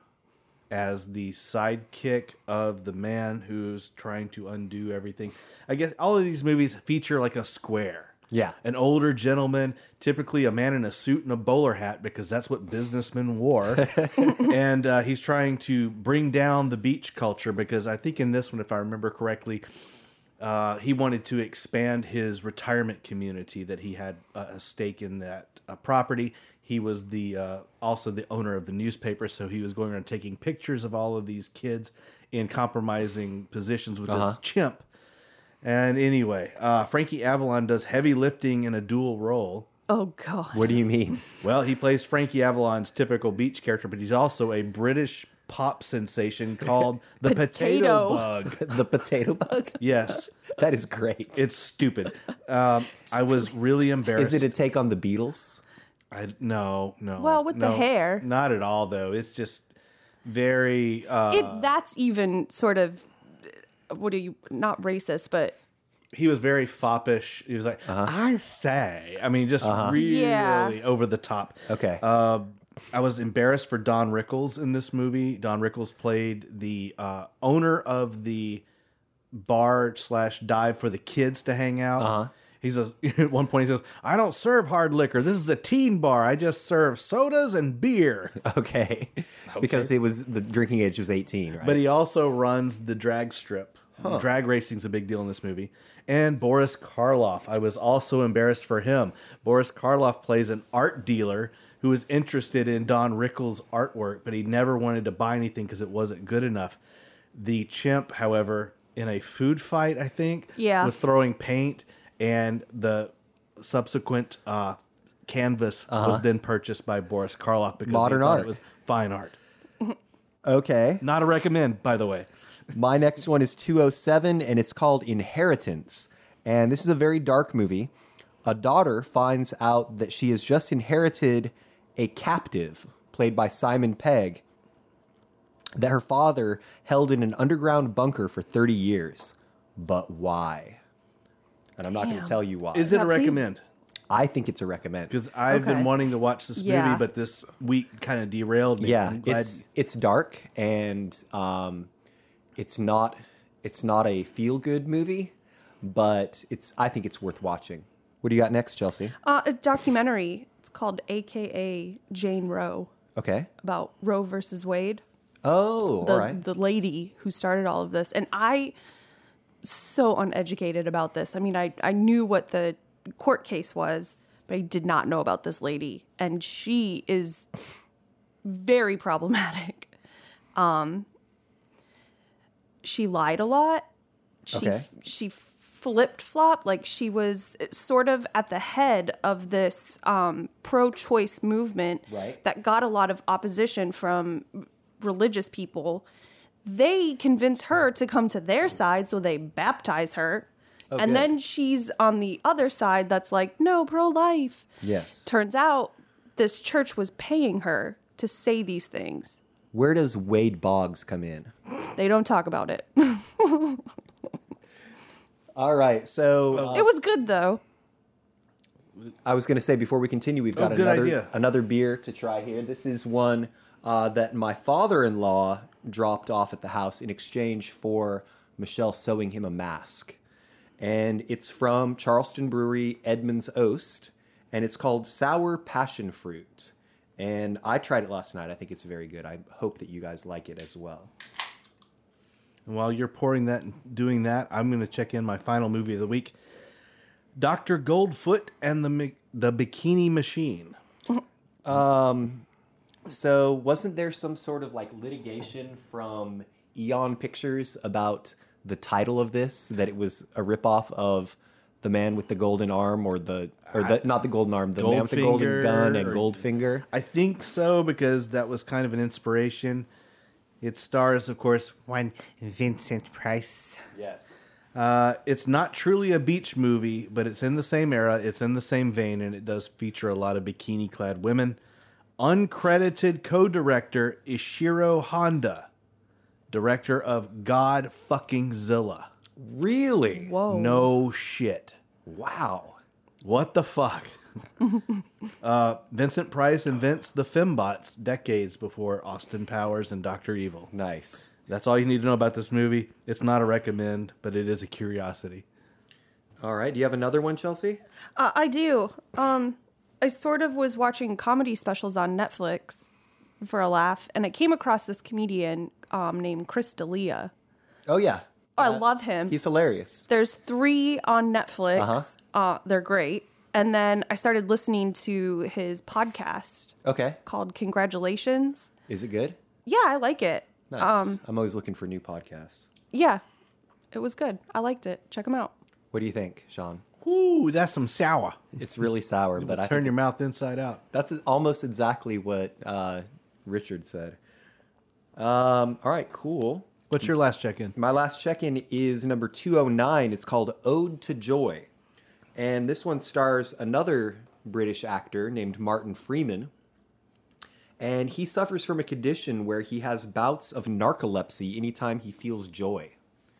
as the sidekick of the man who's trying to undo everything. I guess all of these movies feature like a square.
Yeah.
An older gentleman, typically a man in a suit and a bowler hat because that's what businessmen wore. and uh, he's trying to bring down the beach culture because I think in this one, if I remember correctly, uh, he wanted to expand his retirement community, that he had a, a stake in that uh, property. He was the uh, also the owner of the newspaper, so he was going around taking pictures of all of these kids in compromising positions with
Uh-huh.
this chimp. And anyway, uh, Frankie Avalon does heavy lifting in a dual role.
Oh God.
What do you mean?
Well, he plays Frankie Avalon's typical beach character, but he's also a British pop sensation called the Potato,
Potato.
Bug.
The potato bug?
Yes,
That is great.
it's stupid. Um, I was really embarrassed.
Is it a take on the Beatles?
I, no, no.
Well, with the
no,
hair.
Not at all, though. It's just very. Uh,
It that's even sort of what are you not racist, but
he was very foppish. He was like, I say. I mean, just really
Yeah.
over the top.
Okay.
Uh, I was embarrassed for Don Rickles in this movie. Don Rickles played the uh, owner of the bar slash dive for the kids to hang out. Uh-huh. He's a, at one point he says, "I don't serve hard liquor. This is a teen bar. I just serve sodas and beer."
okay. Because it was the drinking age was eighteen, right?
But he also runs the drag strip. Drag racing's a big deal in this movie. And Boris Karloff. I was also embarrassed for him. Boris Karloff plays an art dealer who was interested in Don Rickles' artwork, but he never wanted to buy anything because it wasn't good enough. The chimp, however, in a food fight, I think,
Yeah.
was throwing paint, and the subsequent uh, canvas was then purchased by Boris Karloff because
Modern
he thought
art.
it was fine art.
okay.
Not a recommend, by the way.
My next one is two oh seven, and it's called Inheritance. And this is a very dark movie. A daughter finds out that she has just inherited a captive, played by Simon Pegg, that her father held in an underground bunker for thirty years. But why? And I'm not going
Damn.
to tell you why.
Is it
Yeah,
a
please.
recommend?
I think it's a recommend.
Because I've
Okay.
been wanting to watch this
Yeah.
movie, but this week kind of derailed me.
Yeah,
I'm glad-
it's it's dark and um, it's not it's not a feel good movie, but it's I think it's worth watching. What do you got next, Chelsea?
Uh, a documentary. It's called A K A Jane Roe,
Okay.
about Roe versus Wade.
Oh,
the
all right.
the lady who started all of this. And I so uneducated about this. I mean, I, I knew what the court case was, but I did not know about this lady. And she is very problematic. Um she lied a lot. She
Okay.
she flipped flopped, like she was sort of at the head of this um, pro-choice movement
Right.
that got a lot of opposition from religious people. They convince her to come to their side, so they baptize her.
Oh,
and
good.
then she's on the other side that's like, no, pro-life.
Yes.
Turns out this church was paying her to say these things.
Where does Wade Boggs come in?
They don't talk about it.
All right. So uh,
It was good, though.
I was going to say before we continue, we've got
Oh, good
another
idea.
another beer to try here. This is one uh, that my father-in-law dropped off at the house in exchange for Michelle sewing him a mask, and it's from Charleston Brewery, Edmonds Oast, and it's called Sour Passion Fruit. And I tried it last night. I think it's very good. I hope that you guys like it as well.
And while you're pouring that and doing that, I'm going to check in my final movie of the week, Doctor Goldfoot and the Mi- the Bikini Machine.
So wasn't there some sort of like litigation from Eon Pictures about the title of this, that it was a ripoff of The Man with the Golden Arm, or the or the not the golden arm, the Man with the Golden
Goldfinger
Gun and
or-
Goldfinger?
I think so, because that was kind of an inspiration. It stars, of course, one Vincent Price.
Yes.
Uh, it's not truly a beach movie, but it's in the same era, it's in the same vein, and it does feature a lot of bikini-clad women. Uncredited co-director Ishiro Honda, director of God Fucking Zilla.
Really?
Whoa.
No shit.
Wow.
What the fuck? uh, Vincent Price invents the Fembots decades before Austin Powers and Doctor Evil.
Nice.
That's all you need to know about this movie. It's not a recommend, but it is a curiosity.
All right. Do you have another one, Chelsea?
Uh, I do. Um, I sort of was watching comedy specials on Netflix for a laugh, and I came across this comedian um, named Chris D'Elia.
Oh yeah.
Oh, I love him.
He's hilarious.
There's three on Netflix.
Uh-huh.
Uh, they're great. And then I started listening to his podcast
Okay.
called Congratulations.
Is it good?
Yeah, I like it.
Nice.
Um,
I'm always looking for new podcasts.
yeah, it was good. I liked it. Check him out.
What do you think, Sean?
Ooh, that's some sour.
It's really sour, but I
Turn
think
your mouth inside out.
that's almost exactly what uh, Richard said. Um, all right, cool.
What's your last check-in?
My last check-in is number two oh nine. It's called Ode to Joy. And this one stars another British actor named Martin Freeman. And he suffers from a condition where he has bouts of narcolepsy anytime he feels joy.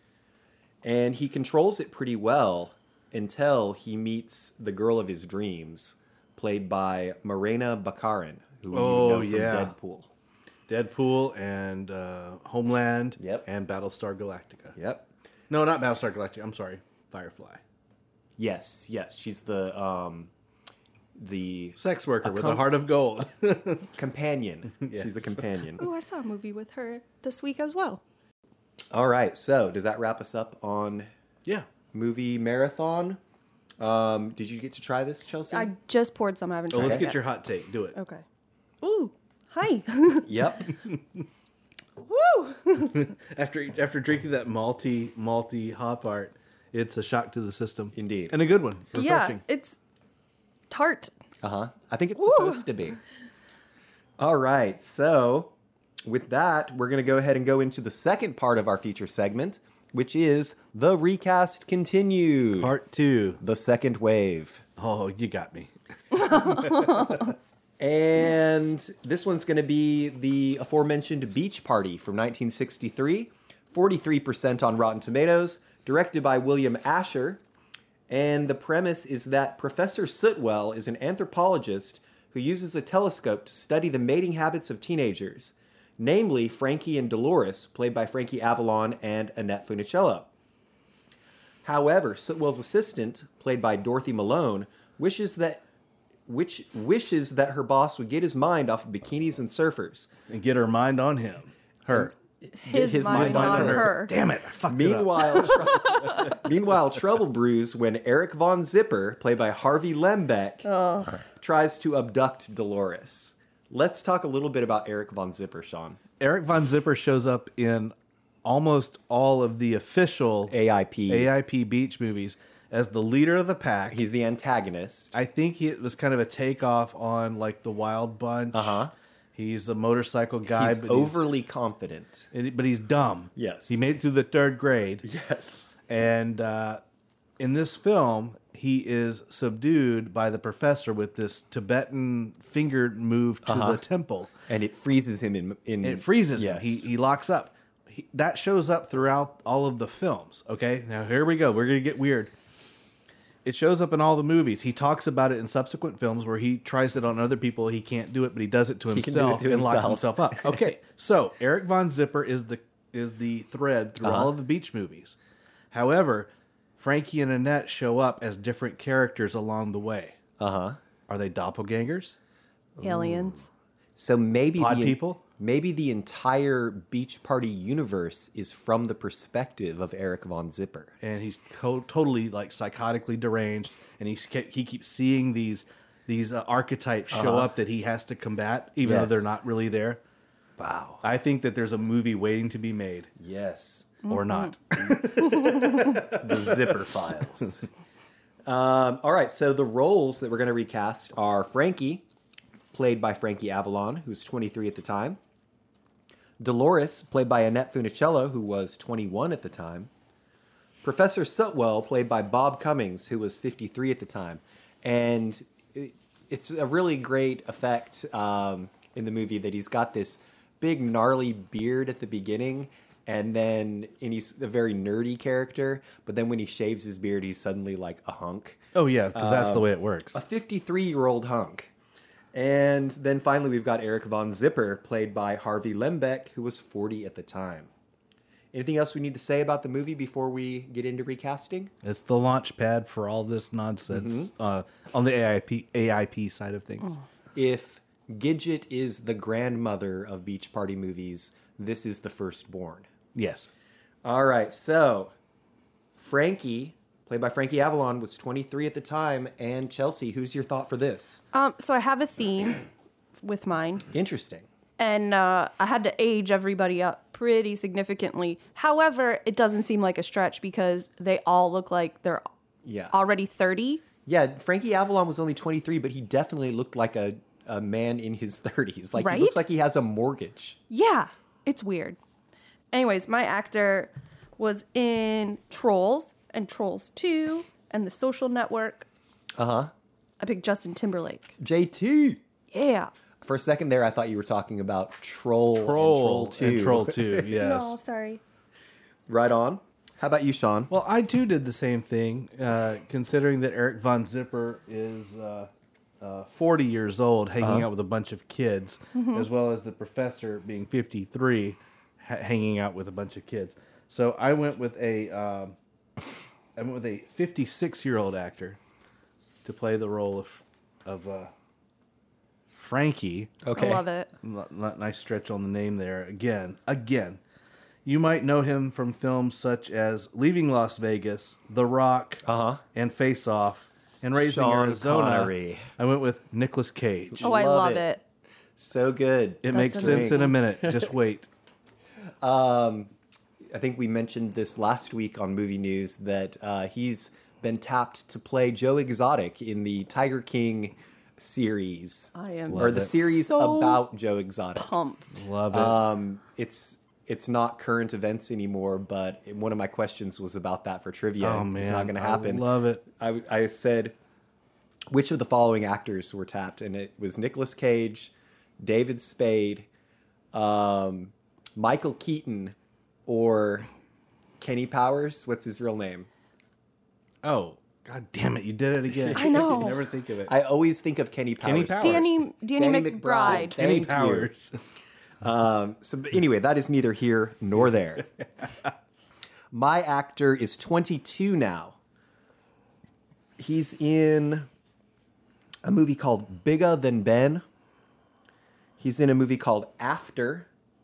And he controls it pretty well until he meets the girl of his dreams, played by Morena Baccarin, who
Oh,
you know
yeah.
from Deadpool.
Deadpool and uh, Homeland
Yep.
and Battlestar Galactica.
Yep.
No, not Battlestar Galactica. I'm sorry. Firefly.
Yes, yes. She's the um, the
Sex worker
A
with
com-
a heart of gold.
companion.
Yes.
She's the companion.
Oh, I saw a movie with her this week as well.
All right. So does that wrap us up on
yeah.
movie marathon? Um, did you get to try this, Chelsea?
I just poured some. I haven't
Oh,
tried
let's
it
get
yet.
your hot take. Do it.
Okay. Ooh, hi.
Yep.
Woo!
After after drinking that malty malty hop art, it's a shock to the system.
Indeed.
And a good one. Refreshing.
Yeah, it's tart.
Uh huh. I think it's
Woo.
supposed to be. All right. So with that, we're going to go ahead and go into the second part of our feature segment, which is The Recast Continued.
Part two.
The Second Wave.
Oh, you got me.
And this one's going to be the aforementioned Beach Party from nineteen sixty-three, forty-three percent on Rotten Tomatoes, directed by William Asher. And the premise is that Professor Sitwell is an anthropologist who uses a telescope to study the mating habits of teenagers, namely Frankie and Dolores, played by Frankie Avalon and Annette Funicello. However, Sitwell's assistant, played by Dorothy Malone, wishes that which wishes that her boss would get his mind off of bikinis and surfers.
And get her mind on him. Her.
His,
his
mind,
mind
on
on
her.
her.
Damn it. I fucked
Meanwhile, tr- meanwhile, trouble brews when Eric Von Zipper, played by Harvey Lembeck,
Ugh.
tries to abduct Dolores. Let's talk a little bit about Eric Von Zipper, Sean.
Eric Von Zipper shows up in almost all of the official
A I P.
A I P Beach movies as the leader of the pack.
He's the antagonist.
I think he, it was kind of a takeoff on like the Wild Bunch.
Uh-huh.
He's a motorcycle guy,
He's
but
overly confident.
he's, but he's dumb.
Yes.
He made it through the third grade.
Yes.
And uh, in this film, he is subdued by the professor with this Tibetan finger move to
Uh-huh.
the temple.
And it freezes him in... in
It freezes
yes.
him. He, he locks up. He, that shows up throughout all of the films. Okay, now here we go. We're going to get weird. It shows up in all the movies. He talks about it in subsequent films where he tries it on other people. He can't do it, but he does it to
He can do it
himself
to
and locks
himself.
himself up. Okay, so Eric Von Zipper is the is the thread through
Uh-huh.
all of the Beach movies. However, Frankie and Annette show up as different characters along the way.
Uh-huh.
Are they doppelgangers?
Aliens.
So maybe
Odd
the,
people?
maybe the entire Beach Party universe is from the perspective of Eric Von Zipper.
And he's co- totally like psychotically deranged, and he's ke- he keeps seeing these these uh, archetypes show up that he has to combat, even though
Uh-huh. Yes.
they're not really there.
Wow.
I think that there's a movie waiting to be made,
Yes.
or not.
The Zipper Files. um, all right, so the roles that we're going to recast are Frankie, played by Frankie Avalon, who's twenty-three at the time. Dolores, played by Annette Funicello, who was twenty-one at the time. Professor Sitwell, played by Bob Cummings, who was fifty-three at the time. And it, it's a really great effect um, in the movie that he's got this big gnarly beard at the beginning, and then and he's a very nerdy character, but then when he shaves his beard, he's suddenly like a hunk.
Oh yeah, because that's
Um,
the way it works.
A fifty-three-year-old hunk. And then finally, we've got Eric Von Zipper, played by Harvey Lembeck, who was forty at the time. Anything else we need to say about the movie before we get into recasting?
It's the launch pad for all this nonsense
Mm-hmm.
uh, on the A I P A I P side of things.
If Gidget is the grandmother of Beach Party movies, this is the firstborn.
Yes.
All right, so Frankie, played by Frankie Avalon, was twenty-three at the time. And Chelsea, who's your thought for this?
Um, so I have a theme with mine,
Interesting.
and uh, I had to age everybody up pretty significantly. However, it doesn't seem like a stretch because they all look like they're
Yeah.
already thirty.
Yeah, Frankie Avalon was only twenty-three, but he definitely looked like a, a man in his thirties. Like, he looks
Right?
like he has a mortgage.
Yeah, it's weird. Anyways, my actor was in Trolls and Trolls two and The Social Network.
Uh-huh.
I picked Justin Timberlake.
J T.
Yeah.
For a second there, I thought you were talking about Troll,
Troll
and Troll two.
and Troll two, yes.
No, sorry.
Right on. How about you, Sean?
Well, I too did the same thing, uh, considering that Eric Von Zipper is uh, uh, forty years old, hanging out with a bunch of kids, as well as the professor being fifty-three, ha- hanging out with a bunch of kids. So I went with a, um, I went with a fifty-six-year-old actor to play the role of of uh, Frankie.
Okay.
I love it.
N- n- Nice stretch on the name there. Again, again. You might know him from films such as Leaving Las Vegas, The Rock,
Uh-huh.
and Face Off, and Raising
Sean
Arizona.
Connery.
I went with Nicolas Cage.
Oh, I
Love
love
it.
it.
So good.
It
That's
makes sense in a
amazing.
minute. Just wait.
I think we mentioned this last week on Movie News that uh, he's been tapped to play Joe Exotic in the Tiger King series.
I am
or the
it.
series
so
about Joe Exotic.
pumped.
Love it.
Um, it's it's not current events anymore, but one of my questions was about that for trivia.
oh man,
It's not going to happen.
I love it.
I, I said, which of the following actors were tapped? And it was Nicolas Cage, David Spade, um, Michael Keaton, or Kenny Powers. What's his real name?
Oh, god damn it! You did it again.
I know.
I never think of it.
I always think of Kenny Powers.
Kenny Powers.
Danny Danny,
Danny
McBride.
McBride.
Kenny
Thank you.
Powers.
Um, so but anyway, that is neither here nor there. My actor is twenty-two now. He's in a movie called Bigger Than Ben. He's in a movie called After.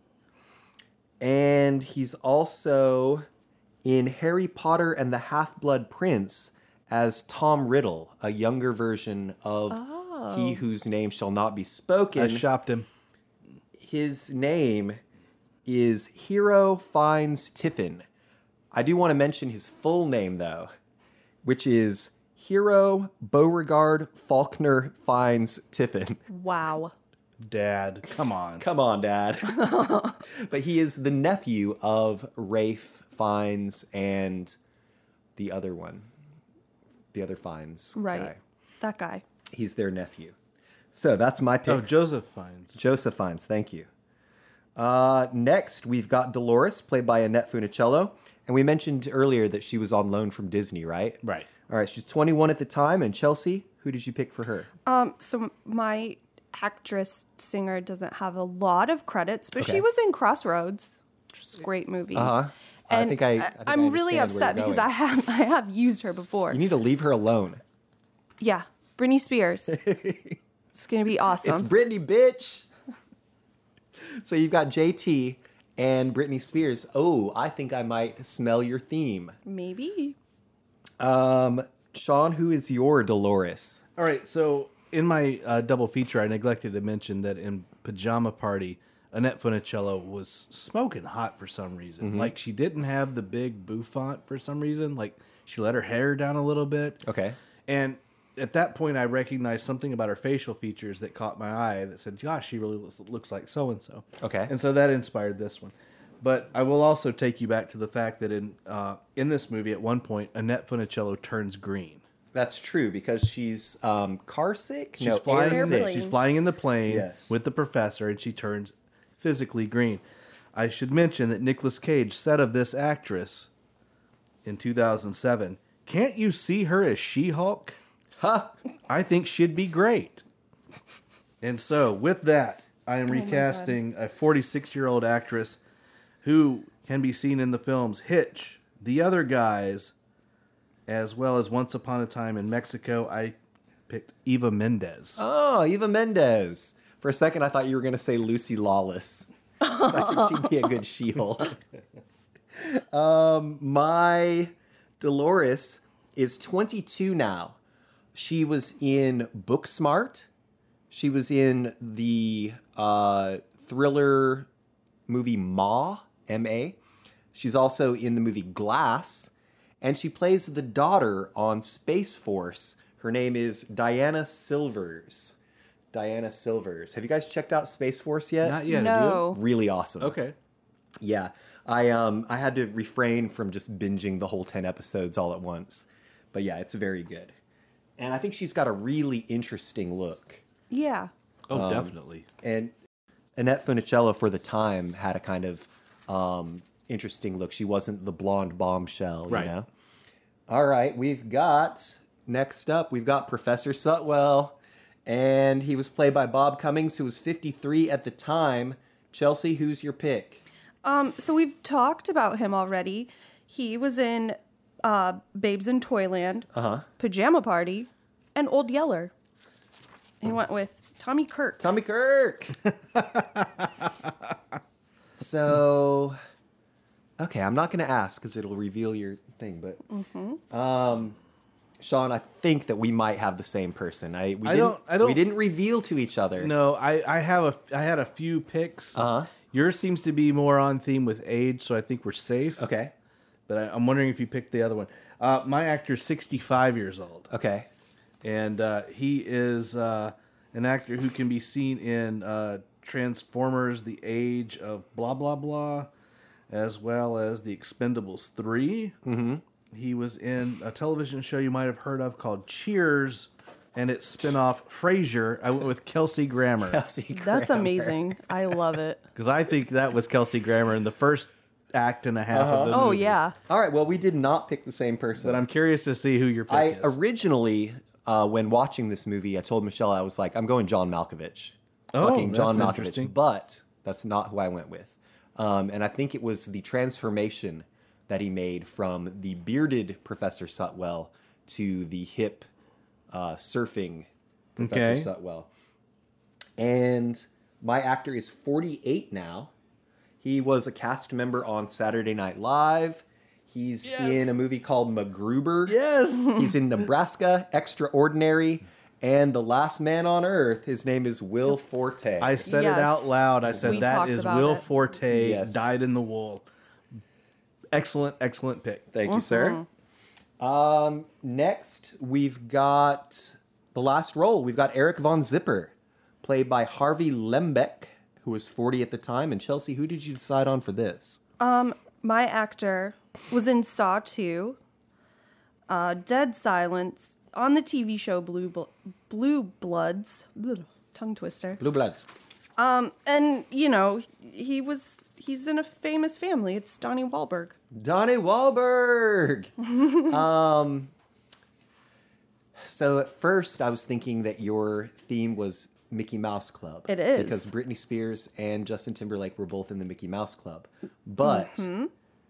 And he's also in Harry Potter and the Half-Blood Prince as Tom Riddle, a younger version of He Whose Name Shall Not Be Spoken.
I shopped him.
His name is Hero Finds Tiffin. I do want to mention his full name, though, which is Hero Beauregard Faulkner Finds Tiffin.
Wow.
Dad, come on.
Come on, Dad. But he is the nephew of Rafe Fiennes and the other one, the other Fiennes
Right.
guy.
That guy.
He's their nephew. So that's my pick.
Oh, Joseph Fiennes.
Joseph Fiennes, thank you. Uh, next, we've got Dolores, played by Annette Funicello. And we mentioned earlier that she was on loan from Disney, right?
Right.
All right, she's twenty-one at the time. And Chelsea, who did you pick for her?
Um, so my actress singer doesn't have a lot of credits, but
Okay.
she was in Crossroads, which is a great movie.
Uh-huh. I
And
think I- I think I
I'm really
understand where
upset
you're
because
going.
I have I have used her before.
You need to leave her alone.
Yeah, Britney Spears. It's gonna be awesome.
It's Britney, bitch. So you've got J T and Britney Spears. Oh, I think I might smell your theme.
Maybe.
Um, Sean, who is your Dolores?
All right, so in my uh, double feature, I neglected to mention that in Pajama Party, Annette Funicello was smoking hot for some reason.
Mm-hmm.
Like, she didn't have the big bouffant for some reason. Like, she let her hair down a little bit.
Okay.
And at that point, I recognized something about her facial features that caught my eye that said, gosh, she really looks, looks like so-and-so.
Okay.
And so that inspired this one. But I will also take you back to the fact that in uh, in this movie, at one point, Annette Funicello turns green.
That's true because she's um, car sick.
She's
no,
flying.
air
In
sick.
the, she's flying in the plane
Yes.
with the professor, and she turns physically green. I should mention that Nicolas Cage said of this actress in two thousand seven, "Can't you see her as She-Hulk?
Huh?
I think she'd be great." And so, with that, I am recasting a forty-six-year-old actress who can be seen in the films Hitch, The Other Guys, as well as Once Upon a Time in Mexico. I picked Eva Mendes.
Oh, Eva Mendes. For a second, I thought you were going to say Lucy Lawless. I think she'd be a good She-Hulk. um, my Dolores is twenty-two now. She was in Booksmart. She was in the uh, thriller movie Ma, M A. She's also in the movie Glass. And she plays the daughter on Space Force. Her name is Diana Silvers. Diana Silvers. Have you guys checked out Space Force yet?
Not yet.
No.
Have
Really awesome.
you? Okay.
Yeah. I um I had to refrain from just binging the whole ten episodes all at once. But yeah, it's very good. And I think she's got a really interesting look.
Yeah.
Oh, definitely.
And Annette Funicello for the time had a kind of um interesting look. She wasn't the blonde bombshell,
Right.
you know? All right, we've got next up, we've got Professor Sutwell. And he was played by Bob Cummings, who was fifty-three at the time. Chelsea, who's your pick?
Um, so we've talked about him already. He was in uh, Babes in Toyland,
Uh-huh.
Pajama Party, and Old Yeller. He went with Tommy Kirk.
Tommy Kirk. So, okay, I'm not going to ask because it'll reveal your thing, but um, Sean, I think that we might have the same person. I we
I
didn't,
don't- I don't-
we didn't reveal to each other.
No, I, I have a I had a few picks.
Uh-huh.
Yours seems to be more on theme with age, so I think we're safe.
Okay.
But I, I'm wondering if you picked the other one. Uh, my actor's sixty-five years old,
Okay.
and uh, he is uh, an actor who can be seen in uh, Transformers: The Age of Blah Blah Blah, as well as The Expendables three. Mm-hmm. He was in a television show you might have heard of called Cheers, and its spinoff Frasier. I went with Kelsey Grammer.
Kelsey
That's
Grammer.
amazing. I love it.
Because I think that was Kelsey Grammer in the first act and a half of the
Oh,
movie.
yeah.
All right, well, we did not pick the same person.
But I'm curious to see who your pick
I
is.
originally, uh, when watching this movie, I told Michelle, I was like, I'm going John Malkovich.
Oh,
Fucking John
that's
Malkovich.
interesting.
But that's not who I went with. Um, and I think it was the transformation that he made from the bearded Professor Sutwell to the hip uh, surfing Professor
Okay.
Sutwell. And my actor is forty-eight now. He was a cast member on Saturday Night Live. He's
Yes.
in a movie called MacGruber.
Yes.
He's in Nebraska, Extraordinary, and The Last Man on Earth. His name is Will Forte.
I said
Yes.
it out loud. I said
We
that
talked
is
about
Will
it.
Forte,
Yes.
dyed in the wool. Excellent, excellent pick.
Thank you, sir. Um, next, we've got the last role. We've got Eric Von Zipper, played by Harvey Lembeck, who was forty at the time. And Chelsea, who did you decide on for this?
My actor was in Saw two, uh, Dead Silence, on the T V show Blue Bl- Blue Bloods, ugh, tongue twister,
Blue Bloods.
and you know he was he's in a famous family. It's Donnie Wahlberg.
Donnie Wahlberg. um, so at first, I was thinking that your theme was Mickey Mouse Club.
It is.
Because Britney Spears and Justin Timberlake were both in the Mickey Mouse Club. But
Mm-hmm.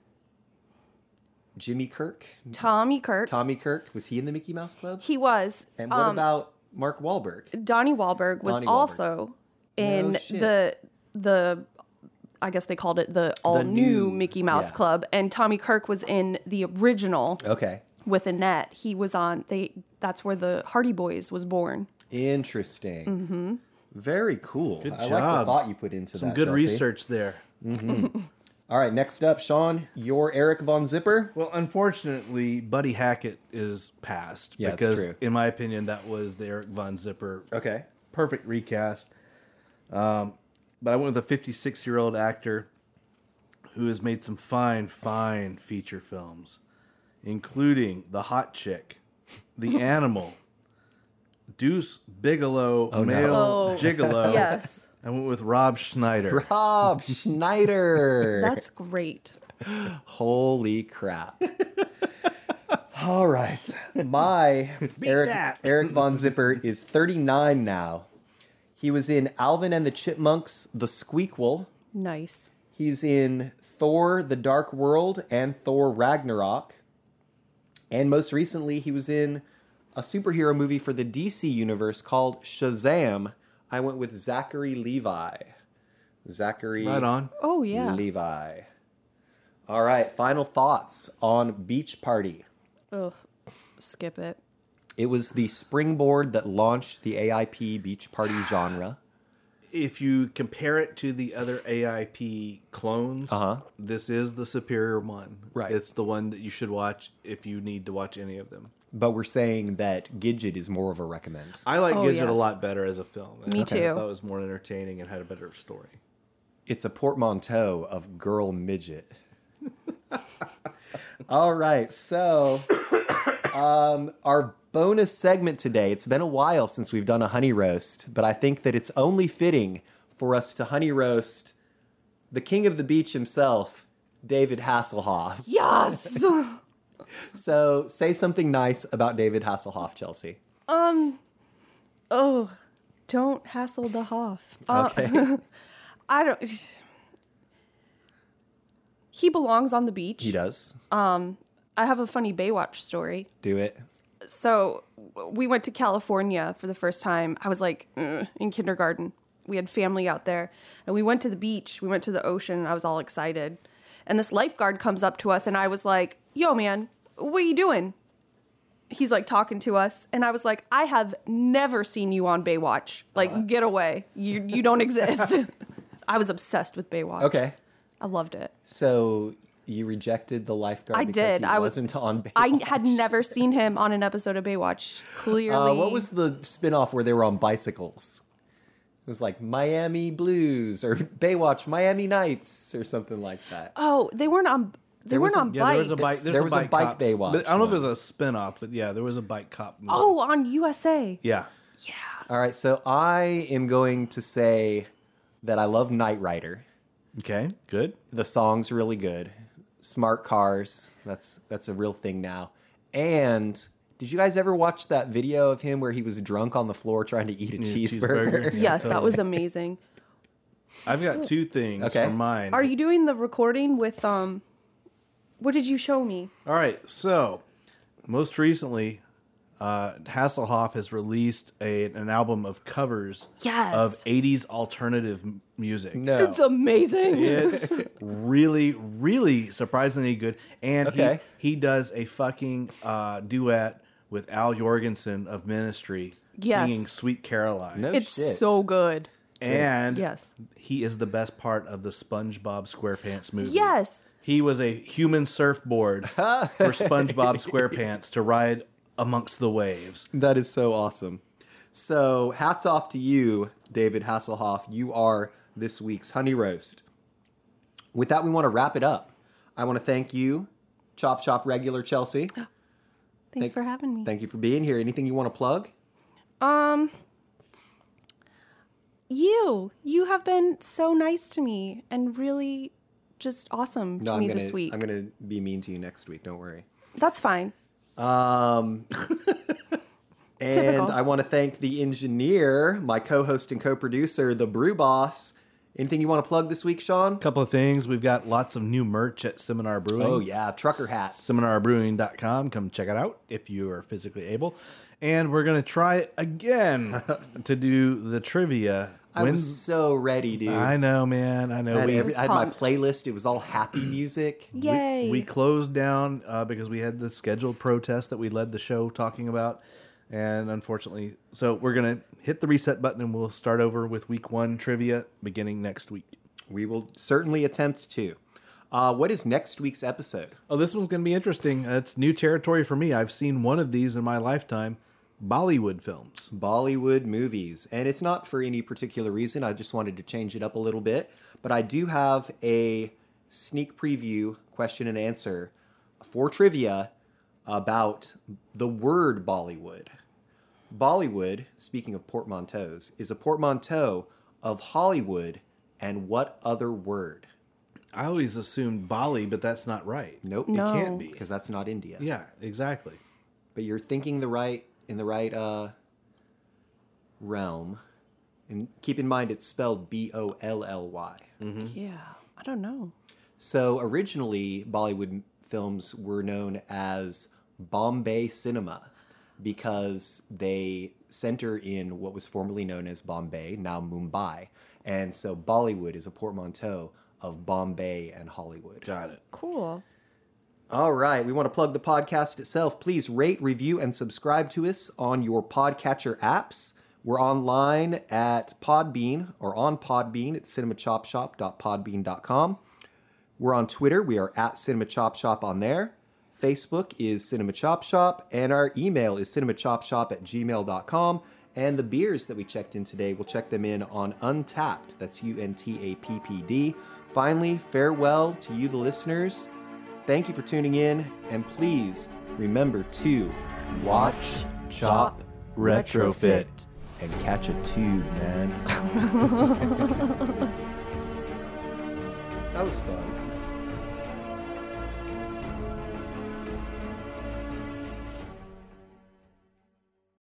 Jimmy Kirk,
Tommy Kirk.
Tommy Kirk, was he in the Mickey Mouse Club?
He was.
And what
um,
about Mark Wahlberg?
Donnie Wahlberg was
Donnie Wahlberg.
also in
No shit.
the the I guess they called it the all
new-
new Mickey Mouse
yeah.
Club, and Tommy Kirk was in the original
Okay.
with Annette. He was on they. That's where the Hardy Boys was born.
Interesting.
Mm-hmm.
Very cool.
Good
I like the
job.
thought you put into
Some
that.
good
Chelsea.
research there.
All right, next up, Sean, your Eric Von Zipper.
Well, unfortunately, Buddy Hackett is passed.
Yeah, it's
because,
true.
in my opinion, that was the Eric Von Zipper
Okay.
perfect recast. Um, but I went with a fifty-six-year-old actor who has made some fine, fine feature films, including The Hot Chick, The Animal, Deuce Bigelow,
Oh, no.
Male
Oh,
Gigolo.
Yes,
I went with Rob Schneider.
Rob Schneider.
that's great.
Holy crap. All right. My Eric,
that.
Eric Von Zipper is thirty-nine now. He was in Alvin and the Chipmunks, The Squeakquel.
Nice.
He's in Thor, The Dark World, and Thor Ragnarok. And most recently, he was in a superhero movie for the D C universe called Shazam. I went with Zachary Levi. Zachary
Right on.
Oh yeah.
Levi. All right, final thoughts on Beach Party.
Ugh. Skip it.
It was the springboard that launched the A I P Beach Party genre.
If you compare it to the other A I P clones,
Uh-huh.
this is the superior one.
Right.
It's the one that you should watch if you need to watch any of them.
But we're saying that Gidget is more of a recommend.
I like
Oh,
Gidget a
yes.
lot better as a film.
Me
I
too.
thought it was more entertaining and had a better story.
It's a portmanteau of girl midget. All right, so um, our bonus segment today, it's been a while since we've done a honey roast, but I think that it's only fitting for us to honey roast the king of the beach himself, David Hasselhoff.
Yes.
So say something nice about David Hasselhoff, Chelsea.
um. Oh, don't hassle the Hoff. Uh,
Okay.
I don't. He belongs on the beach.
He does.
I have a funny Baywatch story.
Do it.
So we went to California for the first time. I was like "Ugh," in kindergarten. We had family out there, and we went to the beach. We went to the ocean. And I was all excited, and this lifeguard comes up to us, and I was like, "Yo, man, what are you doing?" He's like talking to us, and I was like, "I have never seen you on Baywatch. Like, get away. You you don't exist." I was obsessed with Baywatch.
Okay.
I loved it.
So You rejected the lifeguard
I
because
did.
he
I was-
wasn't on Baywatch.
I had never seen him on an episode of Baywatch. Clearly.
Uh, what was the spin-off where they were on bicycles? It was like Miami Blues or Baywatch Miami Nights or something like that.
Oh, they weren't on. They
There was
weren't
a-
on
Yeah,
bikes.
there was a bike. There's
There
a
was a
bike,
bike
cops.
Baywatch
But I don't know if it
one.
was a spin-off, but yeah, there was a bike cop movie.
Oh, on U S A.
yeah.
All right, so I am going to say that I love Knight Rider.
Okay, good.
The song's really good. Smart cars. That's that's a real thing now. And did you guys ever watch that video of him where he was drunk on the floor trying to eat a
Yeah,
cheeseburger?
cheeseburger. Yeah,
Yes, that
totally.
was amazing.
I've got two things
Okay.
for mine.
Are you doing the recording with um? What did you show me?
All right, so most recently, uh, Hasselhoff has released a, an album of covers
Yes.
of eighties alternative m- music.
No.
It's amazing.
It's really, really surprisingly good. And
Okay.
he, he does a fucking uh, duet with Al Jorgensen of Ministry
Yes.
singing Sweet Caroline.
No
It's
shit.
so good.
And
Yes.
he is the best part of the SpongeBob SquarePants movie.
Yes.
He was a human surfboard for SpongeBob SquarePants to ride amongst the waves.
That is so awesome. So hats off to you, David Hasselhoff. You are this week's Honey Roast. With that, we want to wrap it up. I want to thank you, Chop Shop regular Chelsea.
Thanks
Thank-
for having me.
Thank you for being here. Anything you want to plug?
Um, you, you have been so nice to me and really just awesome to
No, I'm
me
gonna
this week.
I'm gonna be mean to you next week. Don't worry.
That's fine.
Um, and
Typical.
I want to thank the engineer, my co-host and co-producer, the Brew Boss. Anything you want to plug this week, Sean?
Couple of things. We've got lots of new merch at Seminar Brewing.
Oh yeah, trucker hats.
seminar brewing dot com. Come check it out if you are physically able. And we're going to try again to do the trivia.
I
When-
was so ready, dude.
I know, man. I
I
know.
had,
We,
every, I had my
pumped.
playlist. It was all happy music.
Yay.
we closed down uh, because we had the scheduled protest that we led the show talking about. And unfortunately, so we're going to hit the reset button and we'll start over with week one trivia beginning next week.
We will certainly attempt to. Uh, what is next week's episode?
Oh, this one's going to be interesting. It's new territory for me. I've seen one of these in my lifetime. Bollywood films.
Bollywood movies. And it's not for any particular reason. I just wanted to change it up a little bit. But I do have a sneak preview question and answer for trivia about the word Bollywood. Bollywood, speaking of portmanteaus, is a portmanteau of Hollywood and what other word?
I always assumed Bali, but that's not right.
Nope.
No.
It can't be.
Because that's not India.
Yeah, exactly.
But you're thinking the right in the right uh, realm. And keep in mind it's spelled B O L L Y.
Yeah, I don't know.
So originally, Bollywood films were known as Bombay cinema because they center in what was formerly known as Bombay, now Mumbai. And so Bollywood is a portmanteau of Bombay and Hollywood.
Got it.
Cool.
All right, we want to plug the podcast itself. Please rate, review, and subscribe to us on your podcatcher apps. We're online at Podbean or on Podbean at cinema chop shop dot podbean dot com. We're on Twitter. We are at Cinema Chop Shop on there. Facebook is Cinema Chop Shop, and our email is cinemachopshop at gmail dot com. And the beers that we checked in today, we'll check them in on Untapped. That's U N T A P P D. Finally, farewell to you, the listeners. Thank you for tuning in, and please remember to watch, chop, retrofit, and catch a tube, man. That was fun.